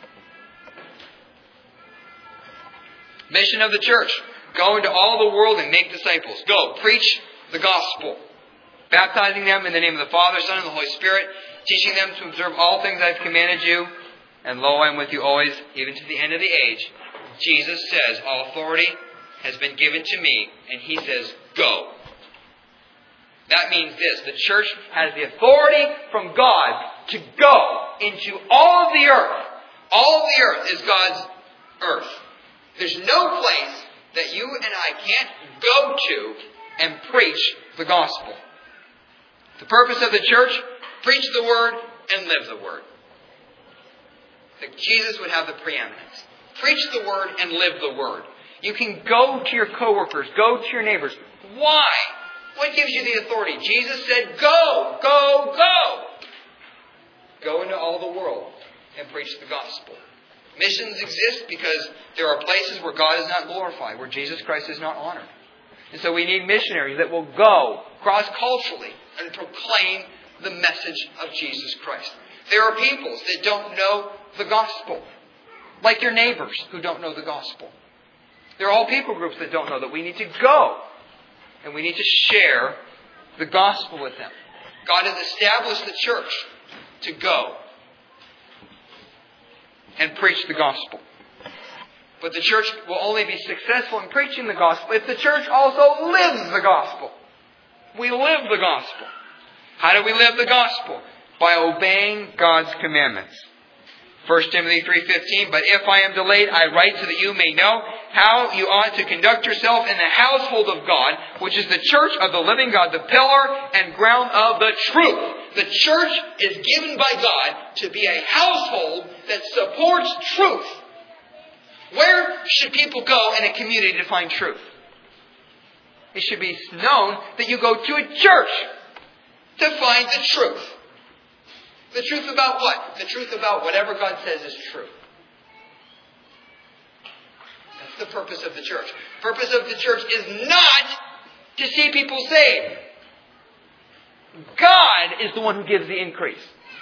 S1: Mission of the church. Go into all the world and make disciples. Go. Preach the gospel. Baptizing them in the name of the Father, Son, and the Holy Spirit. Teaching them to observe all things I have commanded you. And lo, I am with you always, even to the end of the age. Jesus says, all authority has been given to me. And He says, go. That means this. The church has the authority from God to go into all of the earth. All of the earth is God's earth. There's no place that you and I can't go to and preach the gospel. The purpose of the church, preach the word and live the word. That Jesus would have the preeminence. Preach the word and live the word. You can go to your coworkers, go to your neighbors. Why? What gives you the authority? Jesus said, go, go, go. Go into all the world and preach the gospel. Missions exist because there are places where God is not glorified, where Jesus Christ is not honored. And so we need missionaries that will go cross-culturally and proclaim the message of Jesus Christ. There are peoples that don't know the gospel, like your neighbors who don't know the gospel. There are all people groups that don't know that we need to go And we need to share the gospel with them. God has established the church to go and preach the gospel. But the church will only be successful in preaching the gospel if the church also lives the gospel. We live the gospel. How do we live the gospel? By obeying God's commandments. First Timothy three fifteen, but if I am delayed, I write so that you may know how you ought to conduct yourself in the household of God, which is the church of the living God, the pillar and ground of the truth. The church is given by God to be a household that supports truth. Where should people go in a community to find truth? It should be known that you go to a church to find the truth. The truth about what? The truth about whatever God says is true. That's the purpose of the church. The purpose of the church is not to see people saved. God is the one who gives the increase.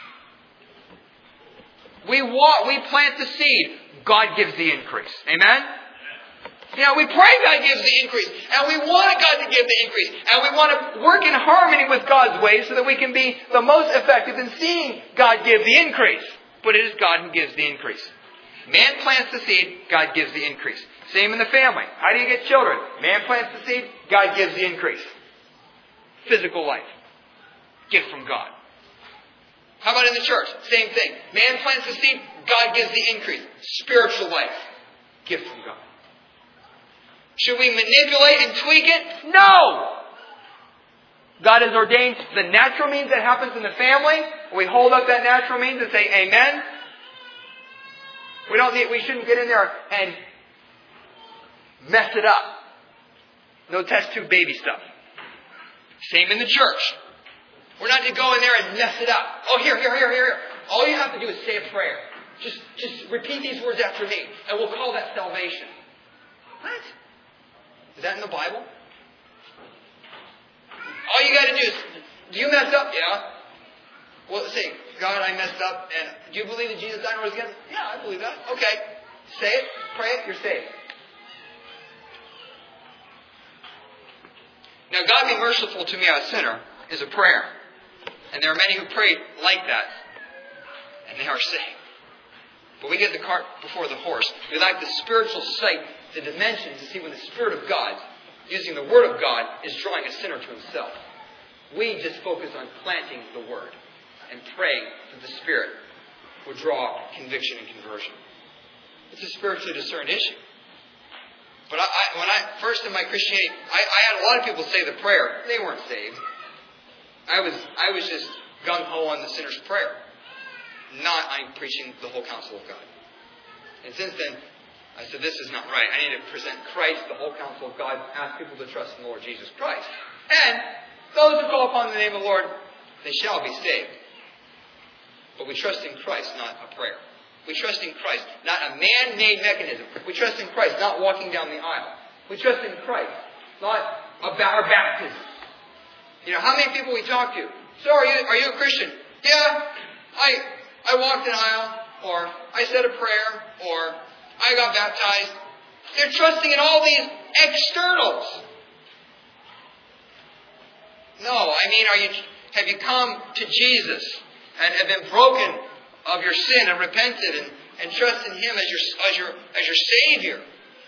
S1: We walk, we plant the seed. God gives the increase. Amen? You know, we pray God gives the increase. And we want God to give the increase. And we want to work in harmony with God's ways so that we can be the most effective in seeing God give the increase. But it is God who gives the increase. Man plants the seed, God gives the increase. Same in the family. How do you get children? Man plants the seed, God gives the increase. Physical life. Gift from God. How about in the church? Same thing. Man plants the seed, God gives the increase. Spiritual life. Gift from God. Should we manipulate and tweak it? No! God has ordained the natural means that happens in the family. We hold up that natural means and say amen. We don't need, we shouldn't get in there and mess it up. No test tube baby stuff. Same in the church. We're not to go in there and mess it up. Oh, here, here, here, here. All you have to do is say a prayer. Just, just repeat these words after me, and we'll call that salvation. What? Is that in the Bible? All you got to do is, do you mess up? Yeah. Well, say, God, I messed up, and do you believe that Jesus died and rose again? Yeah, I believe that. Okay. Say it, pray it, you're saved. Now, God be merciful to me, a sinner, is a prayer. And there are many who prayed like that, and they are saved. But we get the cart before the horse. We lack the spiritual sight, the dimension to see when the Spirit of God, using the Word of God, is drawing a sinner to Himself. We just focus on planting the Word and praying that the Spirit will draw conviction and conversion. It's a spiritually discerned issue. But I, I, when I first in my Christianity, I, I had a lot of people say the prayer. They weren't saved. I was I was just gung-ho on the sinner's prayer. Not I'm preaching the whole counsel of God. And since then, I said, this is not right. I need to present Christ, the whole counsel of God, ask people to trust in the Lord Jesus Christ. And those who call upon the name of the Lord, they shall be saved. But we trust in Christ, not a prayer. We trust in Christ, not a man-made mechanism. We trust in Christ, not walking down the aisle. We trust in Christ, not about our baptism. You know, how many people we talk to? So are you, are you a Christian? Yeah, I I walked an aisle, or I said a prayer, or I got baptized. They're trusting in all these externals. No, I mean, are you have you come to Jesus and have been broken of your sin and repented and, and trust in Him as your as your as your Savior?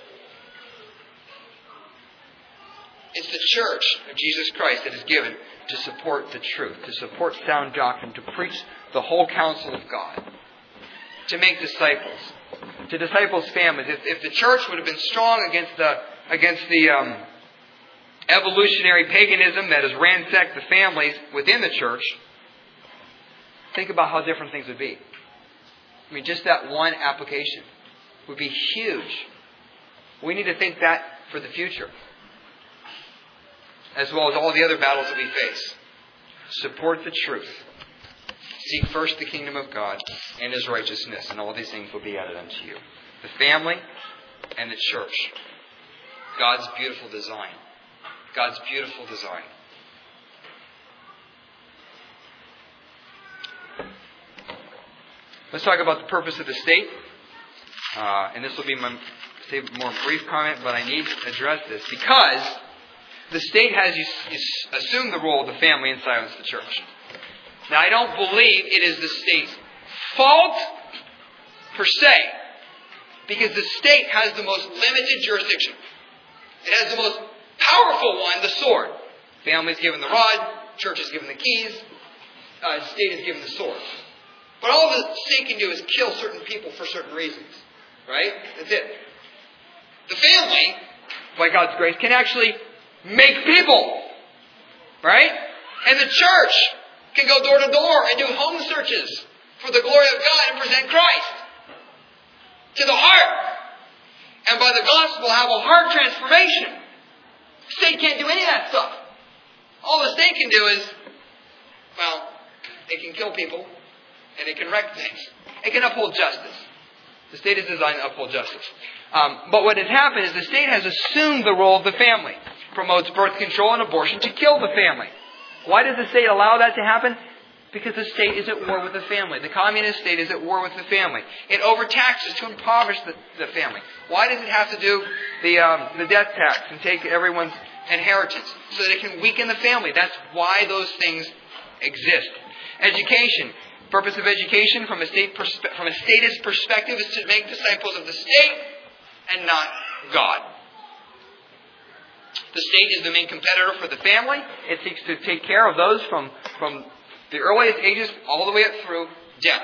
S1: It's the church of Jesus Christ that is given to support the truth, to support sound doctrine, to preach the whole counsel of God, to make disciples, to disciples' families. If, if the church would have been strong against the against the um, evolutionary paganism that has ransacked the families within the church, think about how different things would be. I mean, just that one application would be huge. We need to think that for the future, as well as all the other battles that we face. Support the truth. Seek first the kingdom of God and His righteousness, and all these things will be added unto you. The family and the church. God's beautiful design. God's beautiful design. Let's talk about the purpose of the state. Uh, and this will be my say more brief comment, but I need to address this because the state has assumed the role of the family and silenced the church. Now, I don't believe it is the state's fault per se, because the state has the most limited jurisdiction. It has the most powerful one, the sword. Family is given the rod, church is given the keys, uh, state is given the sword. But all the state can do is kill certain people for certain reasons. Right? That's it. The family, by God's grace, can actually make people. Right? And the church can go door to door and do home searches for the glory of God and present Christ to the heart. And by the gospel have a heart transformation. The state can't do any of that stuff. All the state can do is, well, it can kill people and it can wreck things. It can uphold justice. The state is designed to uphold justice. Um, but what has happened is the state has assumed the role of the family. Promotes birth control and abortion to kill the family. Why does the state allow that to happen? Because the state is at war with the family. The communist state is at war with the family. It overtaxes to impoverish the, the family. Why does it have to do the um, the death tax and take everyone's inheritance? So that it can weaken the family. That's why those things exist. Education. Purpose of education from a state perspe- from a statist perspective is to make disciples of the state and not God. The state is the main competitor for the family. It seeks to take care of those from, from the earliest ages all the way up through death.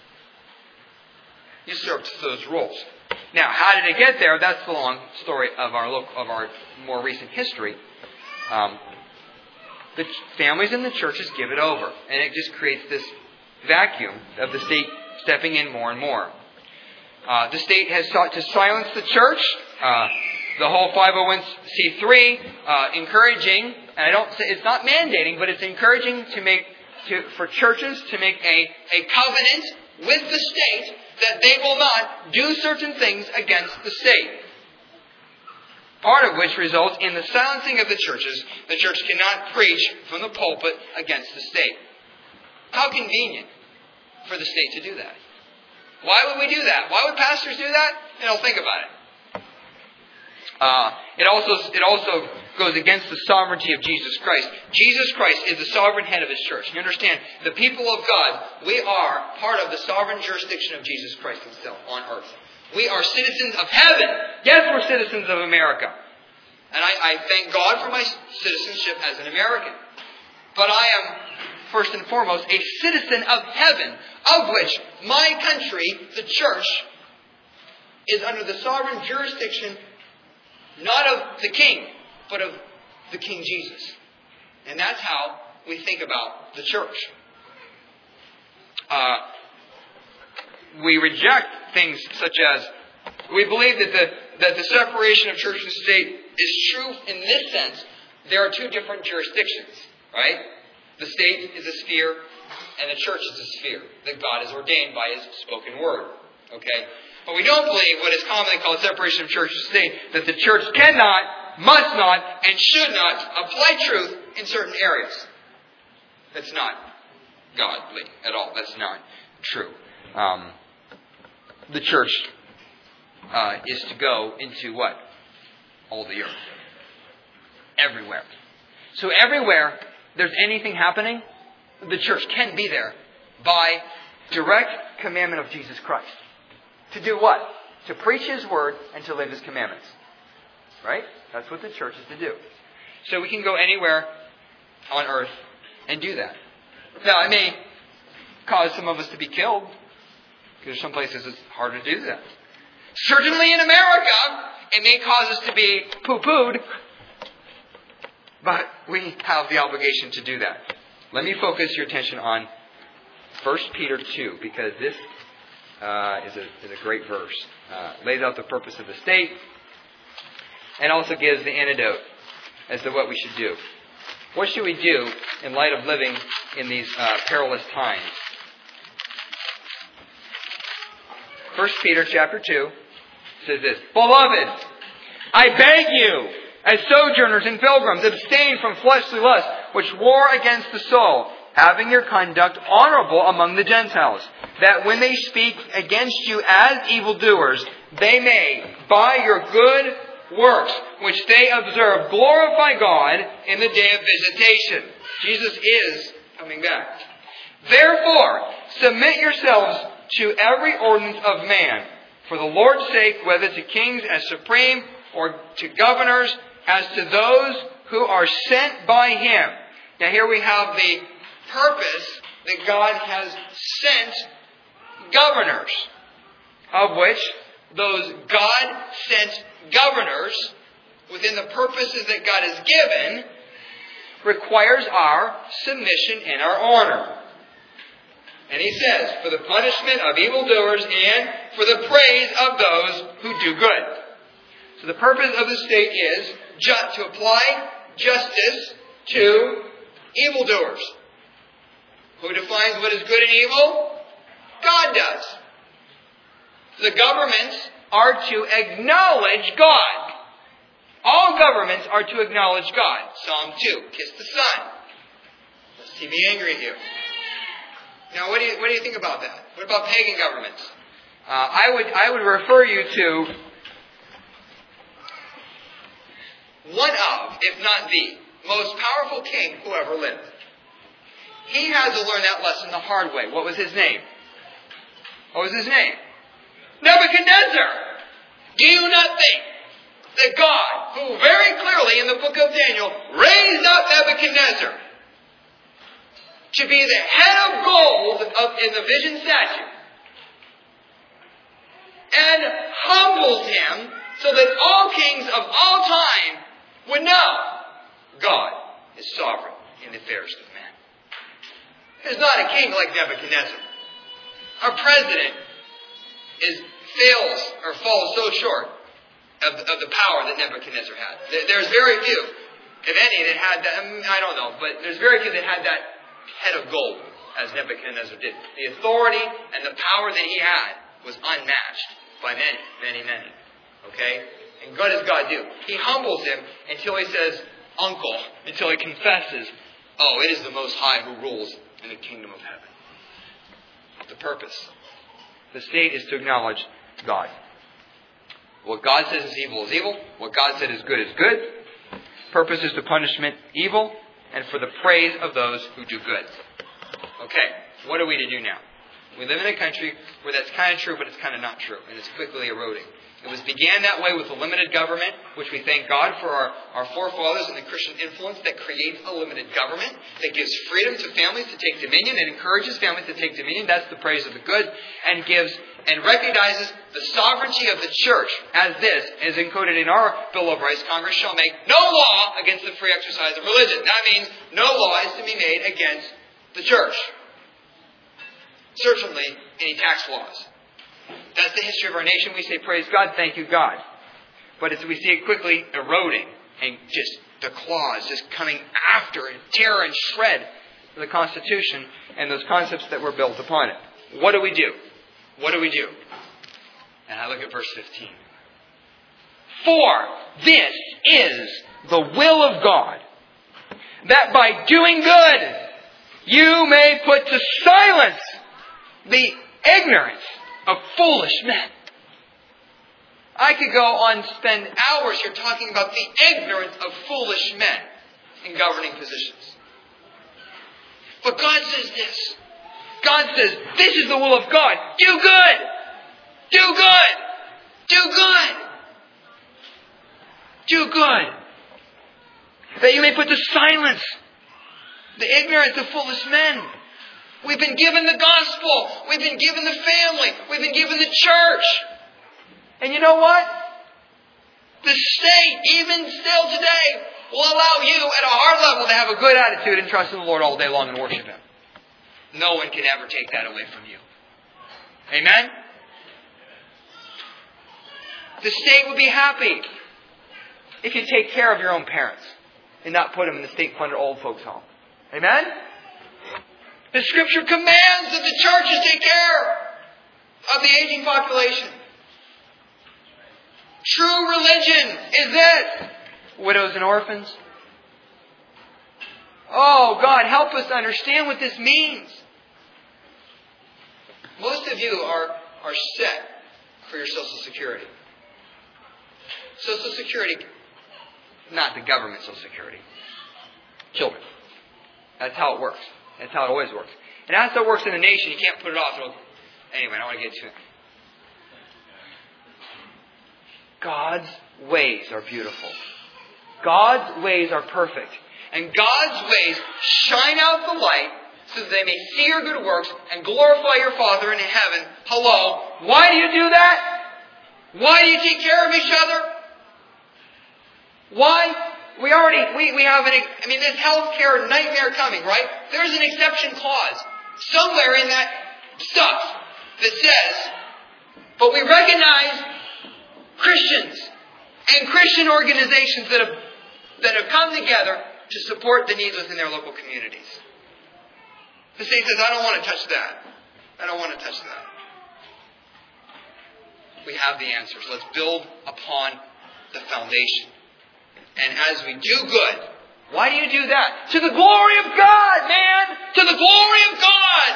S1: Usurped those roles. Now, how did it get there? That's the long story of our look of our more recent history. Um, the families and the churches give it over, and it just creates this vacuum of the state stepping in more and more. Uh, the state has sought to silence the church. Uh, the whole five oh one c three uh, encouraging, and I don't say it's not mandating, but it's encouraging to make to for churches to make a, a covenant with the state that they will not do certain things against the state. Part of which results in the silencing of the churches. The church cannot preach from the pulpit against the state. How convenient for the state to do that. Why would we do that? Why would pastors do that? You know, think about it. Uh, it also it also goes against the sovereignty of Jesus Christ. Jesus Christ is the sovereign head of His church. You understand? The people of God, we are part of the sovereign jurisdiction of Jesus Christ Himself on earth. We are citizens of heaven. Yes, we're citizens of America. And I, I thank God for my citizenship as an American. But I am, first and foremost, a citizen of heaven, of which my country, the church, is under the sovereign jurisdiction not of the king, but of the King Jesus. And that's how we think about the church. Uh, we reject things such as, we believe that the, that the separation of church and state is true in this sense. There are two different jurisdictions, right? The state is a sphere, and the church is a sphere that God has ordained by His spoken word. Okay? But we don't believe what is commonly called separation of church and state, that the church cannot, must not, and should not apply truth in certain areas. That's not godly at all. That's not true. Um, the church uh, is to go into what? All the earth. Everywhere. So everywhere there's anything happening, the church can be there by direct commandment of Jesus Christ. To do what? To preach His word and to live His commandments. Right? That's what the church is to do. So we can go anywhere on earth and do that. Now, it may cause some of us to be killed, because there's some places it's hard to do that. Certainly in America, it may cause us to be poo-pooed, but we have the obligation to do that. Let me focus your attention on First Peter two, because this uh, is, a, is a great verse. Uh, lays out the purpose of the state, and also gives the antidote as to what we should do. What should we do in light of living in these uh, perilous times? First Peter chapter two says this: Beloved, I beg you, as sojourners and pilgrims, abstain from fleshly lusts, which war against the soul, having your conduct honorable among the Gentiles, that when they speak against you as evildoers, they may, by your good works, which they observe glorify God in the day of visitation. Jesus is coming back. Therefore, submit yourselves to every ordinance of man, for the Lord's sake, whether to kings as supreme or to governors as to those who are sent by Him. Now here we have the purpose that God has sent governors, of which those God-sent governors, within the purposes that God has given, requires our submission and our honor. And He says, for the punishment of evildoers and for the praise of those who do good. So the purpose of the state is just to apply justice to evildoers. Who defines what is good and evil? God does. The governments are to acknowledge God. All governments are to acknowledge God. Psalm two, kiss the Son, lest He be angry at you. Now, what do you what do you think about that? What about pagan governments? Uh, I would I would refer you to one of, if not the, most powerful king who ever lived. He had to learn that lesson the hard way. What was his name? What was his name? Nebuchadnezzar. Do you not think that God, who very clearly in the book of Daniel raised up Nebuchadnezzar to be the head of gold of, in the vision statue, and humbled him so that all kings of all time would know God is sovereign in the affairs of man? There's not a king like Nebuchadnezzar. Our president is fails or falls so short of, of the power that Nebuchadnezzar had. There's very few, if any, that had that. I don't know, but there's very few that had that head of gold as Nebuchadnezzar did. The authority and the power that he had was unmatched by many, many, many. Okay? And what does God do? He humbles him until he says, uncle, until he confesses, oh, it is the Most High who rules in the kingdom of heaven. The purpose. The state is to acknowledge God. What God says is evil is evil. What God said is good is good. Purpose is to punishment evil and for the praise of those who do good. Okay, what are we to do now? We live in a country where that's kind of true, but it's kind of not true. And it's quickly eroding. It was began that way with a limited government, which we thank God for our, our forefathers and the Christian influence that creates a limited government, that gives freedom to families to take dominion and encourages families to take dominion. That's the praise of the good, and gives and recognizes the sovereignty of the church as this is encoded in our Bill of Rights. Congress shall make no law against the free exercise of religion. That means no law is to be made against the church. Certainly any tax laws. That's the history of our nation. We say, praise God, thank you, God. But as we see it quickly eroding and just the claws just coming after and tear and shred the Constitution and those concepts that were built upon it. What do we do? What do we do? And I look at verse fifteen. For this is the will of God, that by doing good you may put to silence the ignorance of foolish men. I could go on, spend hours here talking about the ignorance of foolish men in governing positions. But God says this. God says, this is the will of God. Do good. Do good. Do good. Do good. That you may put to silence the ignorance of foolish men. We've been given the gospel. We've been given the family. We've been given the church. And you know what? The state, even still today, will allow you at a heart level to have a good attitude and trust in the Lord all day long and worship Him. No one can ever take that away from you. Amen? The state would be happy if you take care of your own parents and not put them in the state-funded old folks' home. Amen? The Scripture commands that the churches take care of the aging population. True religion is this. Widows and orphans. Oh, God, help us understand what this means. Most of you are, are set for your Social Security. Social Security Not the government Social Security. Children. That's how it works. That's how it always works. And that's how it works in the nation. You can't put it off. It'll... Anyway, I don't want to get too... God's ways are beautiful. God's ways are perfect. And God's ways shine out the light so that they may see your good works and glorify your Father in heaven. Hello. Why do you do that? Why do you take care of each other? Why? We already, we, we have an, I mean, this healthcare nightmare coming, right? There's an exception clause somewhere in that stuff that says, but we recognize Christians and Christian organizations that have, that have come together to support the needs within their local communities. The state says, I don't want to touch that. I don't want to touch that. We have the answers. Let's build upon the foundation. And as we do good, why do you do that? To the glory of God, man! To the glory of God!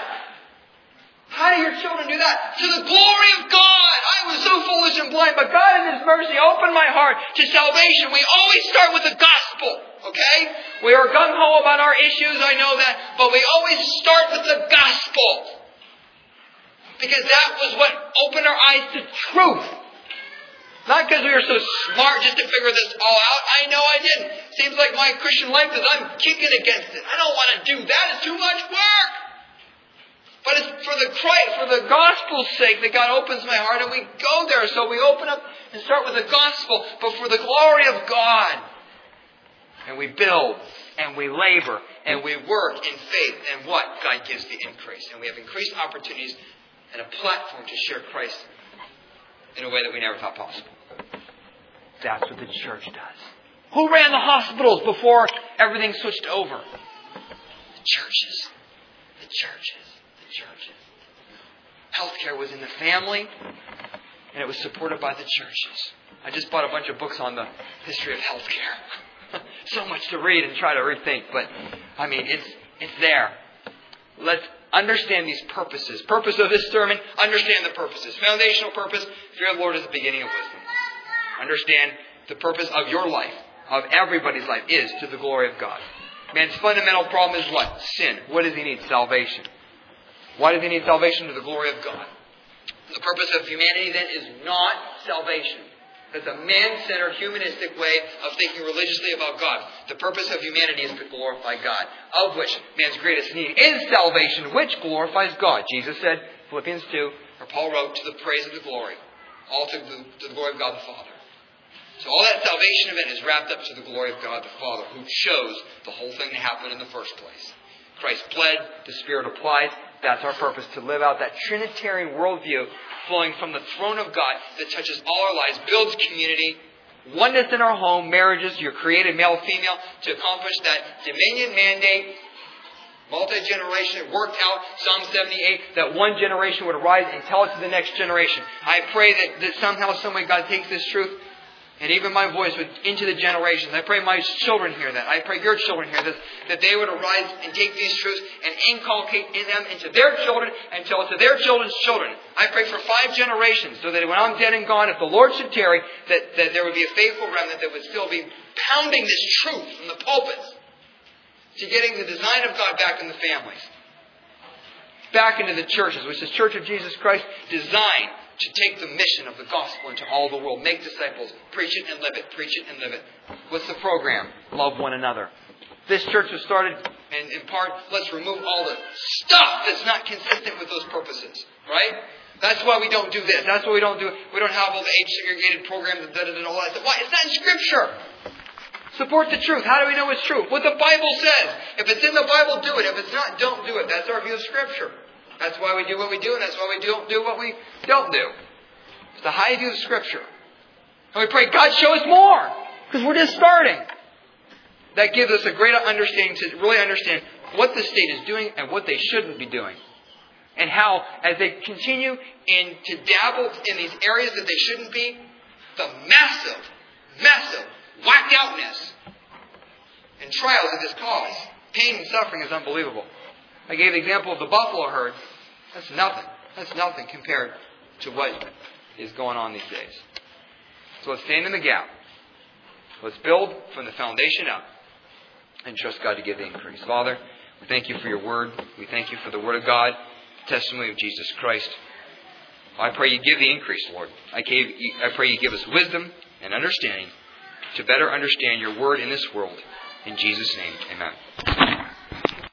S1: How do your children do that? To the glory of God! I was so foolish and blind, but God in His mercy opened my heart to salvation. We always start with the gospel, okay? We are gung-ho about our issues, I know that, but we always start with the gospel. Because that was what opened our eyes to truth. Not because we were so smart just to figure this all out. I know I didn't. Seems like my Christian life is I'm kicking against it. I don't want to do that. It's too much work. But it's for the Christ, for the gospel's sake that God opens my heart and we go there. So we open up and start with the gospel, but for the glory of God. And we build and we labor and we work in faith. And what? God gives the increase. And we have increased opportunities and a platform to share Christ in a way that we never thought possible. That's what the church does. Who ran the hospitals before everything switched over? The churches. The churches. The churches. Healthcare was in the family, and it was supported by the churches. I just bought a bunch of books on the history of healthcare. So much to read and try to rethink, but I mean, it's it's there. Let's understand these purposes. Purpose of this sermon, understand the purposes. Foundational purpose, fear of the Lord is the beginning of wisdom. Understand the purpose of your life, of everybody's life, is to the glory of God. Man's fundamental problem is what? Sin. What does he need? Salvation. Why does he need salvation? To the glory of God. The purpose of humanity then is not salvation. That's a man-centered, humanistic way of thinking religiously about God. The purpose of humanity is to glorify God, of which man's greatest need is salvation, which glorifies God. Jesus said, Philippians two, or Paul wrote, to the praise of the glory, all to the, to the glory of God the Father. So all that salvation event is wrapped up to the glory of God the Father, who chose the whole thing to happen in the first place. Christ bled, the Spirit applied. That's our purpose, to live out that Trinitarian worldview flowing from the throne of God that touches all our lives, builds community, oneness in our home, marriages, you're created male, female, to accomplish that dominion mandate, multi-generation, worked out, Psalm seventy-eight, that one generation would arise and tell it to the next generation. I pray that, that somehow, some way God takes this truth and even my voice would into the generations. I pray my children hear that. I pray your children hear this, that they would arise and take these truths and inculcate in them into their children and tell it to their children's children. I pray for five generations so that when I'm dead and gone, if the Lord should tarry, that, that there would be a faithful remnant that would still be pounding this truth from the pulpits to getting the design of God back in the families. Back into the churches, which is Church of Jesus Christ, designed to take the mission of the gospel into all the world. Make disciples. Preach it and live it. Preach it and live it. What's the program? Love one another. This church was started in, in part, let's remove all the stuff that's not consistent with those purposes. Right? That's why we don't do this. That's why we don't do we don't have all the age-segregated programs and, and all that stuff. Why? It's not in Scripture. Support the truth. How do we know it's true? What the Bible says. If it's in the Bible, do it. If it's not, don't do it. That's our view of Scripture. That's why we do what we do, and that's why we don't do what we don't do. It's the high view of Scripture. And we pray, God, show us more, because we're just starting. That gives us a greater understanding to really understand what the state is doing and what they shouldn't be doing. And how, as they continue in to dabble in these areas that they shouldn't be, the massive, massive whacked outness and trials that this cause. Pain and suffering is unbelievable. I gave the example of the buffalo herd. That's nothing. That's nothing compared to what is going on these days. So let's stand in the gap. Let's build from the foundation up and trust God to give the increase. Father, we thank you for your word. We thank you for the word of God, the testimony of Jesus Christ. I pray you give the increase, Lord. I, gave, I pray you give us wisdom and understanding to better understand your word in this world. In Jesus' name, amen.